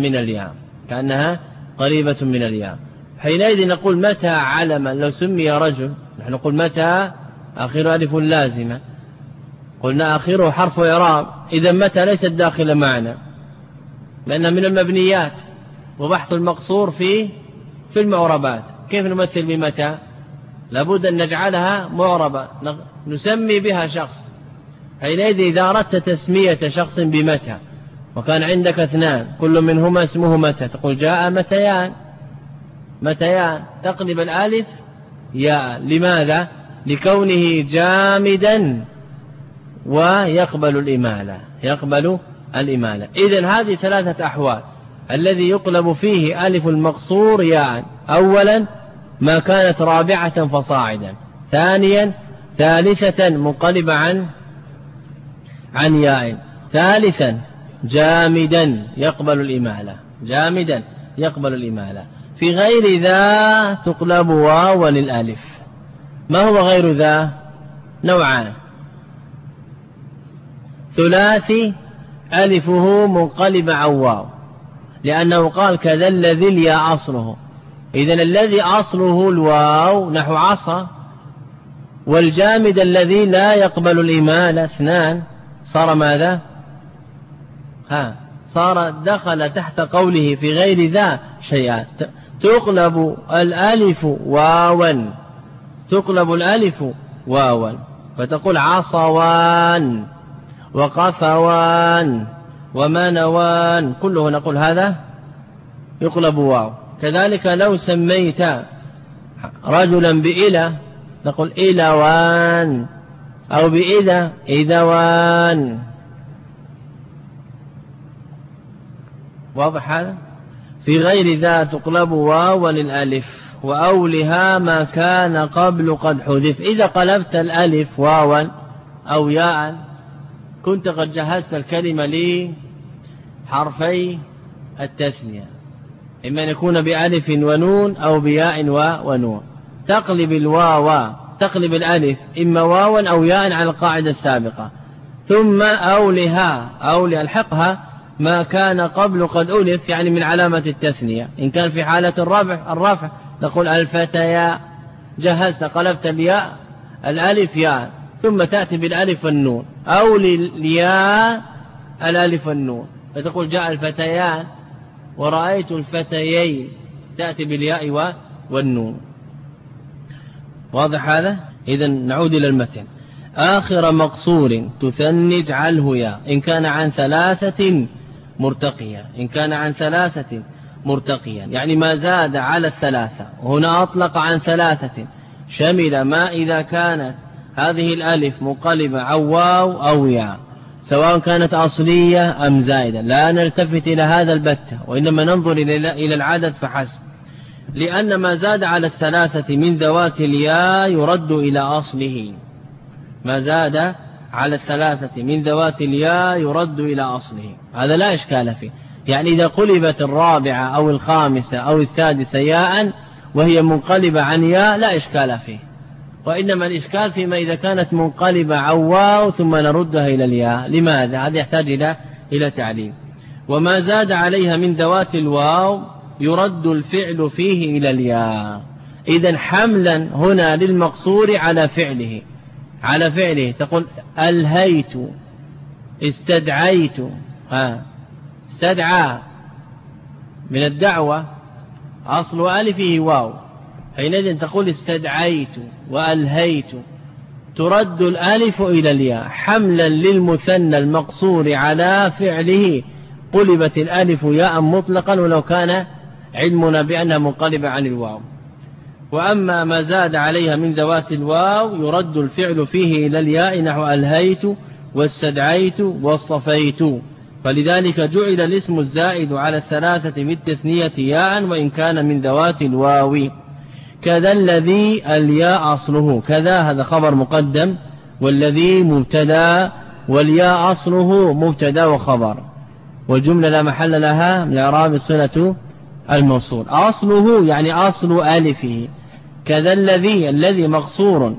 من الياء، حينئذ نقول متى علما، لو سمي رجل نحن نقول متى آخر ألف لازمة، قلنا آخره حرف إعراب، إذا متى ليست داخلة معنا لأنها من المبنيات، وبحث المقصور في المعربات. كيف نمثل بمتى؟ لابد أن نجعلها معربة نسمي بها شخص، حينئذ إذا أردت تسمية شخص بمتى وكان عندك اثنان كل منهما اسمه متى، تقول جاء متيان، تقلب الألف ياء. لماذا؟ لكونه جامدا ويقبل الإمالة. إذن هذه ثلاثة أحوال، الذي يقلب فيه ألف المقصور ياء، أولا ما كانت رابعة فصاعدا، ثانيا ثالثة منقلبة عن ياء، ثالثا جامدا يقبل الإمالة. في غير ذا تقلب واو للألف. ما هو غير ذا؟ نوعان، ثلاثي ألفه منقلبة عن واو، لأنه قال كذا الذي الياء أصله، إذن الذي أصله الواو نحو عصا. والجامد الذي لا يقبل الإمالة اثنان، صار ماذا؟ صار دخل تحت قوله في غير ذا شيئا. تقلب الألف واوا، تقلب الألف واوا، فتقول عصوان وقفوان ومنوان، كله نقول هذا يقلب واو. كذلك لو سميت رجلا بإلى نقول إلوان، أو بإذا إذوان. واضح هذا؟ في غير ذا تقلب واو للألف، وأولها ما كان قبل قد حذف. إذا قلبت الألف واوا أو ياء كنت قد جهزت الكلمة لحرفي التثنية، إما أن يكون بألف ونون أو بياء ونون. تقلب الواو، تقلب الألف إما واوا أو ياء على القاعدة السابقة، ثم أولها أو لألحقها ما كان قبل قد ألف، يعني من علامة التثنية. إن كان في حالة الرفع نقول الفتيا، جهزت قلبت الياء الألف ياء، ثم تأتي بالألف والنون، أو للياء الألف والنون، فتقول جاء الفتيان ورأيت الفتيين، تأتي بالياء والنون. واضح هذا؟ إذن نعود إلى المتن. آخر مقصور تثني اجعله ياء إن كان عن ثلاثة مرتقيا، إن كان عن ثلاثة مرتقيا، يعني ما زاد على الثلاثة. وهنا أطلق عن ثلاثة، شمل ما إذا كانت هذه الألف مقلبة عن واو أو ياء، سواء كانت أصلية أم زائدة. لا نلتفت إلى هذا البتة، وإنما ننظر إلى العدد فحسب، لأن ما زاد على الثلاثة من ذوات الياء يرد إلى أصله. ما زاد على الثلاثة من ذوات الياء يرد إلى أصله، هذا لا إشكال فيه. يعني إذا قلبت الرابعة أو الخامسة أو السادسة ياء وهي منقلبة عن ياء لا إشكال فيه، وإنما الإشكال فيما إذا كانت منقلبة عن واو ثم نردها إلى الياء. لماذا؟ هذا يحتاج إلى تعليم. وما زاد عليها من ذوات الواو يرد الفعل فيه إلى الياء. إذن حملا هنا للمقصور على فعله، على فعله تقول ألهيت، استدعيت، استدعى من الدعوة أصل ألفه واو، حينئذ تقول استدعيت وألهيت، ترد الألف إلى الياء حملا للمثنى المقصور على فعله. قلبت الألف ياء مطلقا ولو كان علمنا بأنها منقلبة عن الواو. وأما ما زاد عليها من ذوات الواو يرد الفعل فيه إلى الياء، نحو ألهيت واستدعيت واصطفيت. فلذلك جعل الاسم الزائد على الثلاثة بالتثنية ياء وإن كان من ذوات الواو. كذا الذي الياء أصله، كذا هذا خبر مقدم، والذي مبتدا، والياء أصله مبتدا وخبر، والجملة لا محل لها من إعراب صلة الموصول. أصله يعني أصل ألفه. كذا الذي مقصور،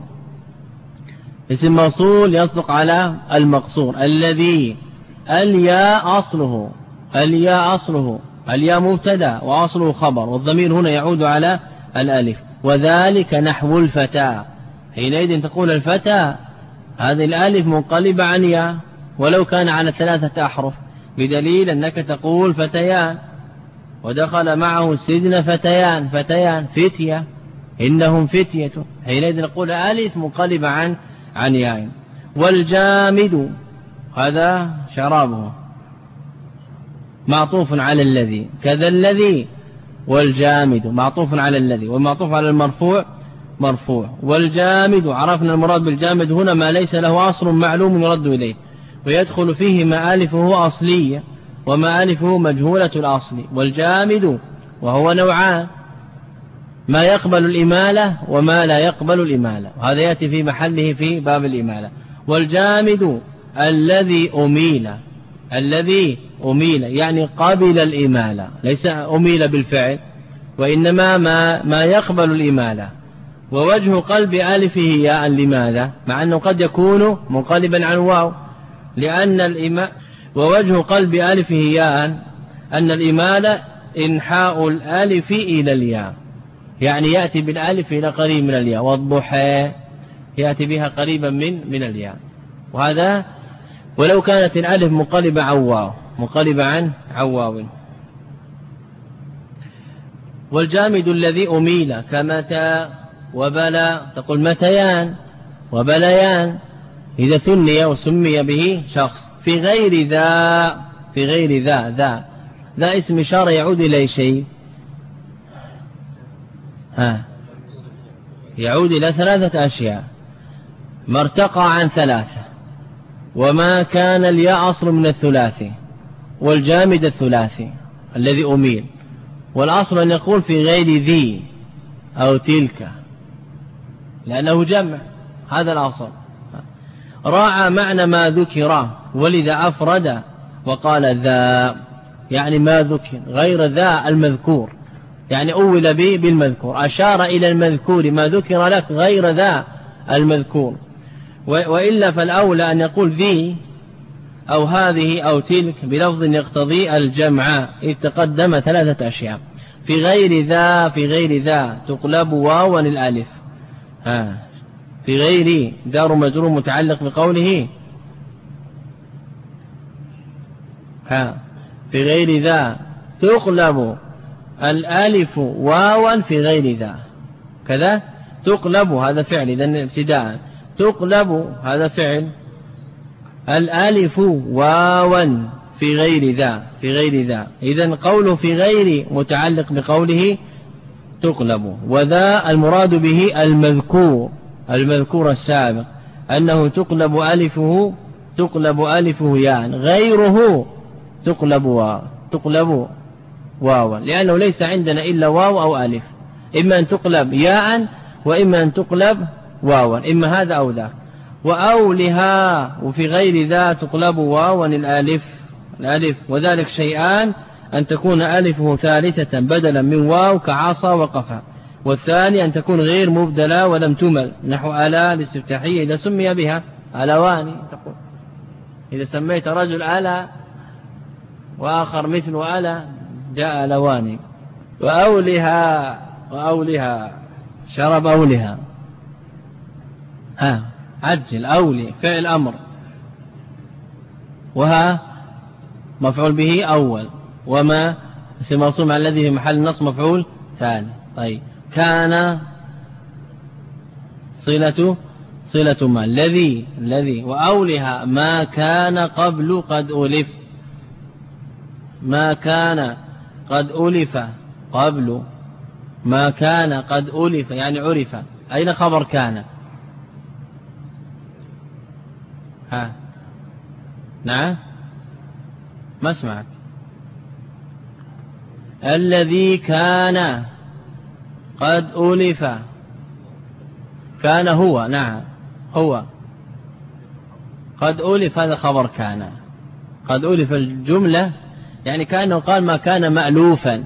اسم موصول يصدق على المقصور. الذي الياء أصله، الياء أصله، الياء مبتدا وأصله خبر، والضمير هنا يعود على الألف. وذلك نحو الفتى، حينئذ تقول الفتى هذه الألف منقلبة عن ياء ولو كان على 3 أحرف، بدليل أنك تقول فتيان، ودخل معه السجن فتيان، فتيان فتية، إنهم فتية، حينئذ نقول ألف منقلبة عن ياء. والجامد هذا شرابه معطوف على الذي، كذا الذي والجامد معطوف على الذي، والمعطوف على المرفوع مرفوع. والجامد عرفنا المراد بالجامد هنا ما ليس له أصل معلوم يرد إليه، ويدخل فيه ما ألفه أصلية وما ألفه مجهولة الأصل. والجامد وهو نوعان، ما يقبل الإمالة وما لا يقبل الإمالة، وهذا يأتي في محله في باب الإمالة. والجامد الذي أميل، الذي أميل يعني قبل الإمالة، ليس أميل بالفعل، وإنما ما يقبل الإمالة. ووجه قلب ألفه ياء، لماذا؟ مع أنه قد يكون منقلبا عن واو، لأن ووجه قلب ألفه ياء أن الإمالة إنحاء الألف إلى الياء، يعني يأتي بالألف إلى قريب من الياء، والضحى يأتي بها قريبا من الياء. وهذا ولو كانت الألف مقلبة عن واو، مقلبة عن واو. والجامد الذي أميل كمتى وبلى، تقول متيان وبليان إذا ثني وسمي به شخص. في غير ذا، في غير ذا اسم إشارة يعود إلى شيء، يعود إلى 3 أشياء: ما ارتقى عن 3، وما كان الياء أصل من الثلاثي، والجامد الثلاثي الذي أميل. والأصل أن يقول في غير ذي أو تلك لأنه جمع، هذا الأصل. راعى معنى ما ذكر، ولذا أفرد وقال ذا، يعني ما ذكر غير ذا المذكور، يعني أول به بالمذكور، أشار إلى المذكور ما ذكر لك غير ذا المذكور. وإلا فالأولى أن يقول ذي أو هذه أو تلك بلفظ يقتضي الجمع، إذ تقدم 3 أشياء. في غير ذا تقلب واوا الألف. في غير جار مجرور متعلق بقوله في غير ذا تقلب الألف واوا في غير ذا، كذا تقلب هذا فعل إذن ابتداء، تقلب هذا فعل، الألف واوا في غير ذا إذن قوله في غير متعلق بقوله تقلب. وذا المراد به المذكور السابق، أنه تقلب ألفه ياء، غيره تقلب واوا، لأنه ليس عندنا إلا واو أو ألف، إما أن تقلب ياء وإما أن تقلب واوا، إما هذا أو ذاك. وأولها، وفي غير ذا تقلب واوا الألف، وذلك شيئان: أن تكون ألفه ثالثة بدلا من واو كعصا وقفا، والثاني أن تكون غير مبدلة ولم تمل، نحو ألا الاستفتاحية إذا سمي بها ألواني، تقول إذا سميت رجل ألا وآخر مثل ألا جاء ألواني. وأولها شرب أولها، عجل أولي فعل أمر، وها مفعول به أول، وما اسم موصول الذي في محل نصب مفعول ثاني. طيب كان صلة ما الذي وأولها ما كان قبل قد ألف، ما كان قد ألف قبل، ما كان قد ألف يعني عرف. أين خبر كان؟ نعم ما اسمعك. الذي كان قد ألف، كان هو، نعم هو قد ألف، هذا خبر كان. قد ألف الجملة يعني كأنه قال ما كان مألوفا،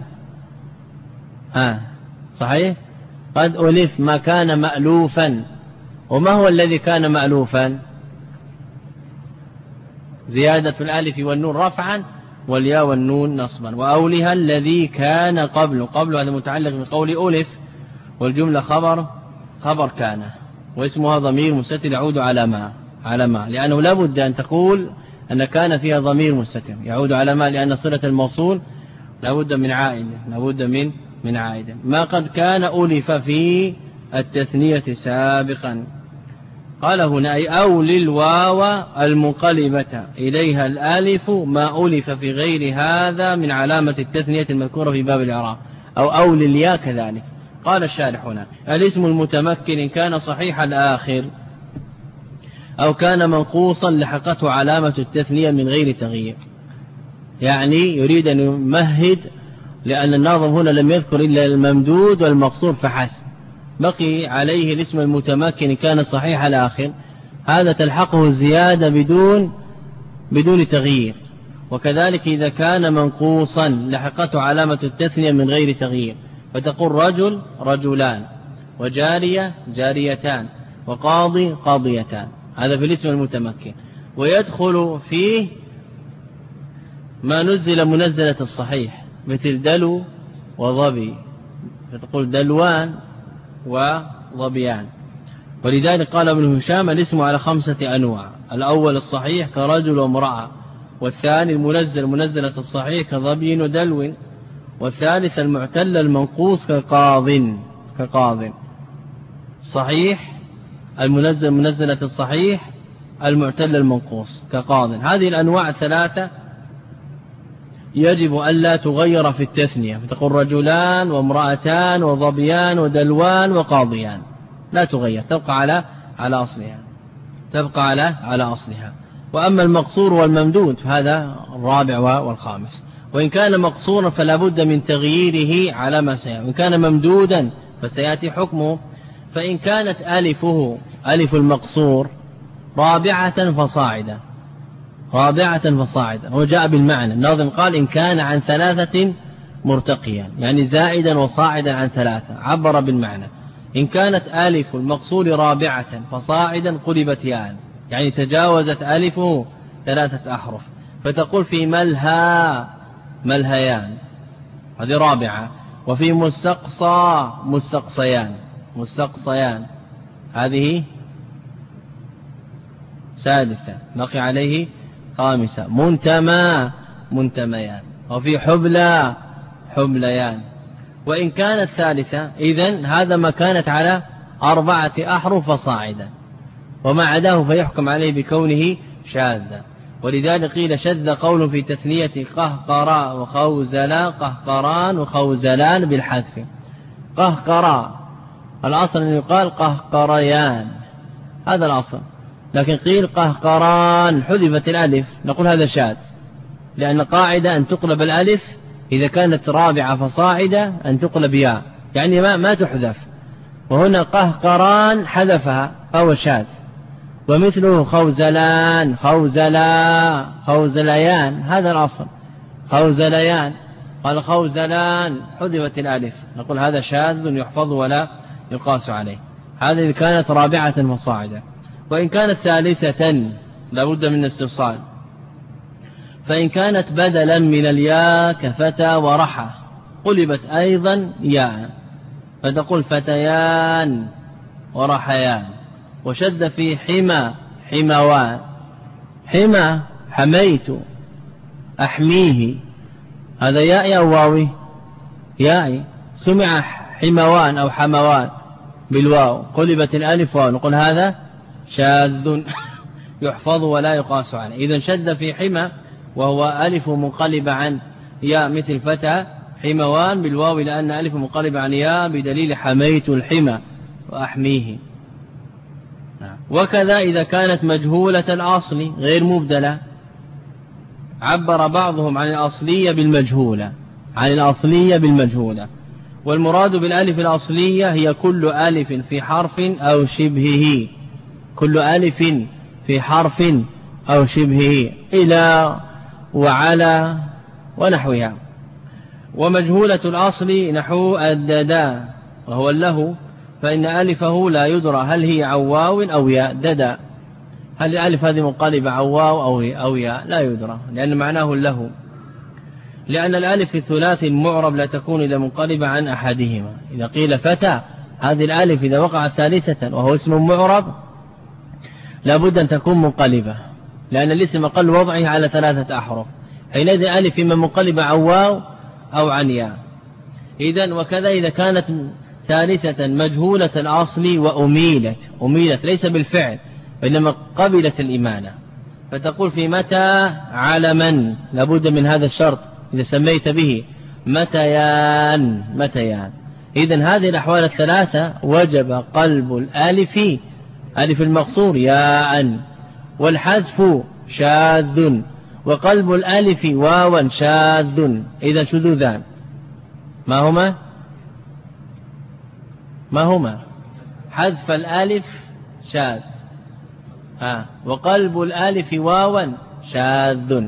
صحيح، قد ألف ما كان مألوفا. وما هو الذي كان مألوفا؟ زيادة الألف والنون رفعا والياء والنون نصبا. وأولها الذي كان قبل هذا متعلق بقول ألف، والجملة خبر كان، واسمها ضمير مستتر يعود على ما لأنه لا بد أن تقول أن كان فيها ضمير مستتر يعود على ما، لأن صلة الموصول لا بد من عائد. ما قد كان ألف في التثنية سابقا. قال هنا أي أول الواو المنقلبة إليها الألف ما ألف في غير هذا من علامة التثنية المذكورة في باب الإعراب، أو أول الياء كذلك. قال الشارح هنا: الاسم المتمكن إن كان صحيح الآخر أو كان منقوصا لحقته علامة التثنية من غير تغيير. يعني يريد أن يمهد، لأن الناظم هنا لم يذكر إلا الممدود والمقصور فحسب، بقي عليه الاسم المتمكن كان صحيح الآخر، هذا تلحقه الزيادة بدون تغيير. وكذلك إذا كان منقوصا لحقته علامة التثنية من غير تغيير، فتقول رجل رجلان، وجارية جاريتان، وقاضي قاضيتان، هذا في الاسم المتمكن. ويدخل فيه ما نزل منزلة الصحيح مثل دلو وظبي، فتقول دلوان وظبيان. ولذلك قال ابن هشام: الاسم على 5 أنواع: الأول الصحيح كرجل وامرأة، والثاني المنزلة الصحيح كظبي ودلو، والثالث المعتل المنقوص كقاض. صحيح منزلة الصحيح المعتل المنقوص كقاض. هذه الأنواع الثلاثة يجب ألا تغير في التثنية، فتقول رجلان وامرأتان وظبيان ودلوان وقاضيان، لا تغير، تبقى على أصلها. وأما المقصور والممدود فهذا الرابع والخامس. وإن كان مقصورا فلا بد من تغييره على ما سيأتي، وإن كان ممدودا فسيأتي حكمه. فإن كانت ألف المقصور رابعة فصاعدا، هو جاء بالمعنى. الناظم قال إن كان عن 3 مرتقيا، يعني زائدا وصاعدا عن 3، عبر بالمعنى. إن كانت ألف المقصور رابعة فصاعدا قلبت ياء، يعني تجاوزت ألفه 3 أحرف، فتقول في ملهيان، هذه رابعة. وفي مستقصيان، هذه سادسة، بقي عليه خامسة. منتميان. وفي حبليان. وإن كانت ثالثة إذن هذا ما كانت على 4 أحرف فصاعدا، وما عداه فيحكم عليه بكونه شاذا. ولذلك قيل شذ قول في تثنية قهقرا وخوزلا، قهقران وخوزلان بالحذف. قهقرا الأصل أن يقال قهقريان، هذا الأصل، لكن قيل قهقران حذفت الألف، نقول هذا شاذ، لأن قاعدة أن تقلب الألف إذا كانت رابعة فصاعدة أن تقلب ياء، يعني ما تحذف، وهنا قهقران حذفها فهو شاذ. ومثله خوزليان، هذا الأصل، خوزليان. قال خوزلان حذفت الألف، نقول هذا شاذ يحفظ ولا يقاس عليه. هذه إذا كانت رابعة فصاعدة. وإن كانت ثالثة لابد من استفصال. فإن كانت بدلا من الياء كفتى ورحى قلبت أيضا ياء، فتقول فتيان ورحيان. وشد في حموان، حميت أحميه، هذا ياء أو واوي؟ ياء. سمع حموان أو حموان بالواو قلبت الألف واو، نقول هذا شاذ يحفظ ولا يقاس عليه. إذن شد في حمى وهو ألف منقلب عن ياء مثل فتى حموان بالواو، لأن ألف منقلب عن ياء بدليل حميت الحمى وأحميه. وكذا إذا كانت مجهولة الأصل غير مبدلة، عبر بعضهم عن الأصلية بالمجهولة. والمراد بالألف الأصلية هي كل ألف في حرف أو شبهه، إلى وعلى ونحوها. ومجهولة الأصل نحو الددا وهو له، فإن ألفه لا يدرى هل هي عواو أو ياء. ددا، هل الألف هذه منقلبة عواو أو ياء؟ لا يدرى، لأن معناه له، لأن الألف في الثلاث المعرب لا تكون إلا منقلبة عن أحدهما. إذا قيل فتى، هذه الألف إذا وقعت ثالثة وهو اسم معرب لابد أن تكون منقلبة، لأن الاسم أقل وضعه على 3 أحرف، حينئذ ألف إما منقلبة عن واو أو عن ياء. إذن وكذا إذا كانت ثالثة مجهولة الأصل وأميلت ليس بالفعل وإنما قبلت الإمالة، فتقول في متى علما، لابد من هذا الشرط إذا سميت به متيان. إذن هذه الأحوال الثلاثة وجب قلب الألف، ألف المقصور ياء، والحذف شاذ، وقلب الألف واوا شاذ. إذا شذوذان ما هما؟ حذف الألف شاذ، وقلب الألف واوا شاذ،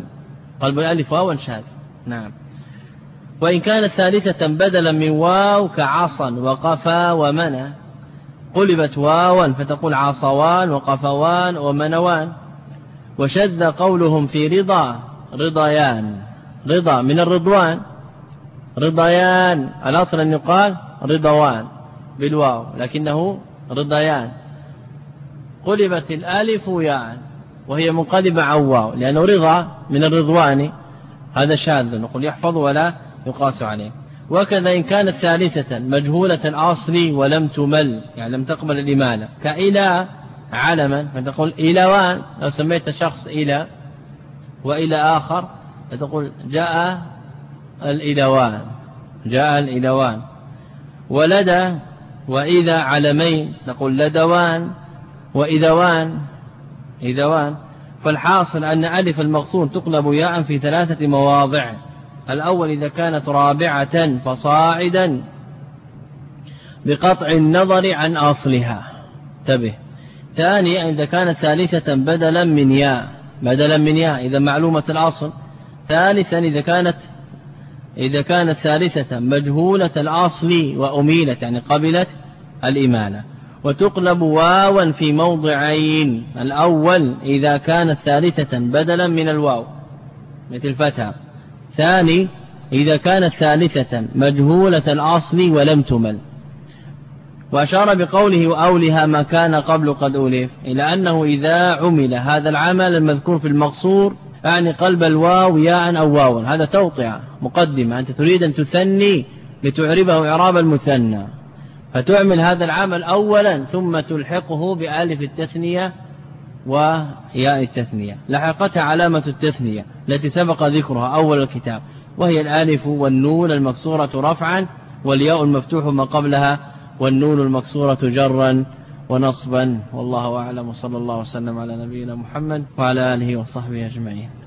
نعم. وإن كانت ثالثة بدلا من واو كعصا وقفا ومنى قلبت واوا، فتقول عصوان وقفوان ومنوان. وشذ قولهم في رضيان، رضا من الرضوان، رضيان الأصل أن يقال رضوان بالواو، لكنه رضيان، قلبت الألف ياء، وهي منقلبة عن واو، لأنه رضا من الرضوان هذا شاذ، نقول يحفظ ولا يقاس عليه. وكذا إن كانت ثالثة مجهولة الأصل ولم تمل، يعني لم تقبل الإمالة، كإلى علما فتقول إلوان، لو سميت شخص إلى وإلى آخر فتقول جاء الإلوان، جاء الإلوان. ولدى وإذا علمين نقول لدوان وإذوان، إذوان. فالحاصل أن ألف المقصور تقلب ياء في 3 مواضع. الأول إذا كانت رابعة فصاعدا بقطع النظر عن أصلها، انتبه. ثانيا إذا كانت ثالثة بدلا من ياء، بدلا من ياء إذا معلومة الأصل. ثالثا إذا كانت ثالثة مجهولة الأصل وأميلت، يعني قبلت الإمالة. وتقلب واوا في موضعين: الأول إذا كانت ثالثة بدلا من الواو مثل الفتحة. ثاني إذا كانت ثالثة مجهولة الأصل ولم تمل. وأشار بقوله وأولها ما كان قبل قد أولف إلى أنه إذا عمل هذا العمل المذكور في المقصور أعني قلب الواو ياء أو واوا، هذا توطئة مقدمة، أنت تريد أن تثني لتعربه إعراب المثنى، فتعمل هذا العمل أولا ثم تلحقه بألف التثنية وياء التثنية. لحقتها علامة التثنية التي سبق ذكرها أول الكتاب، وهي الألف والنون المكسورة رفعا والياء المفتوح ما قبلها والنون المكسورة جرا ونصبا. والله أعلم، وصلى الله وسلم على نبينا محمد وعلى آله وصحبه أجمعين.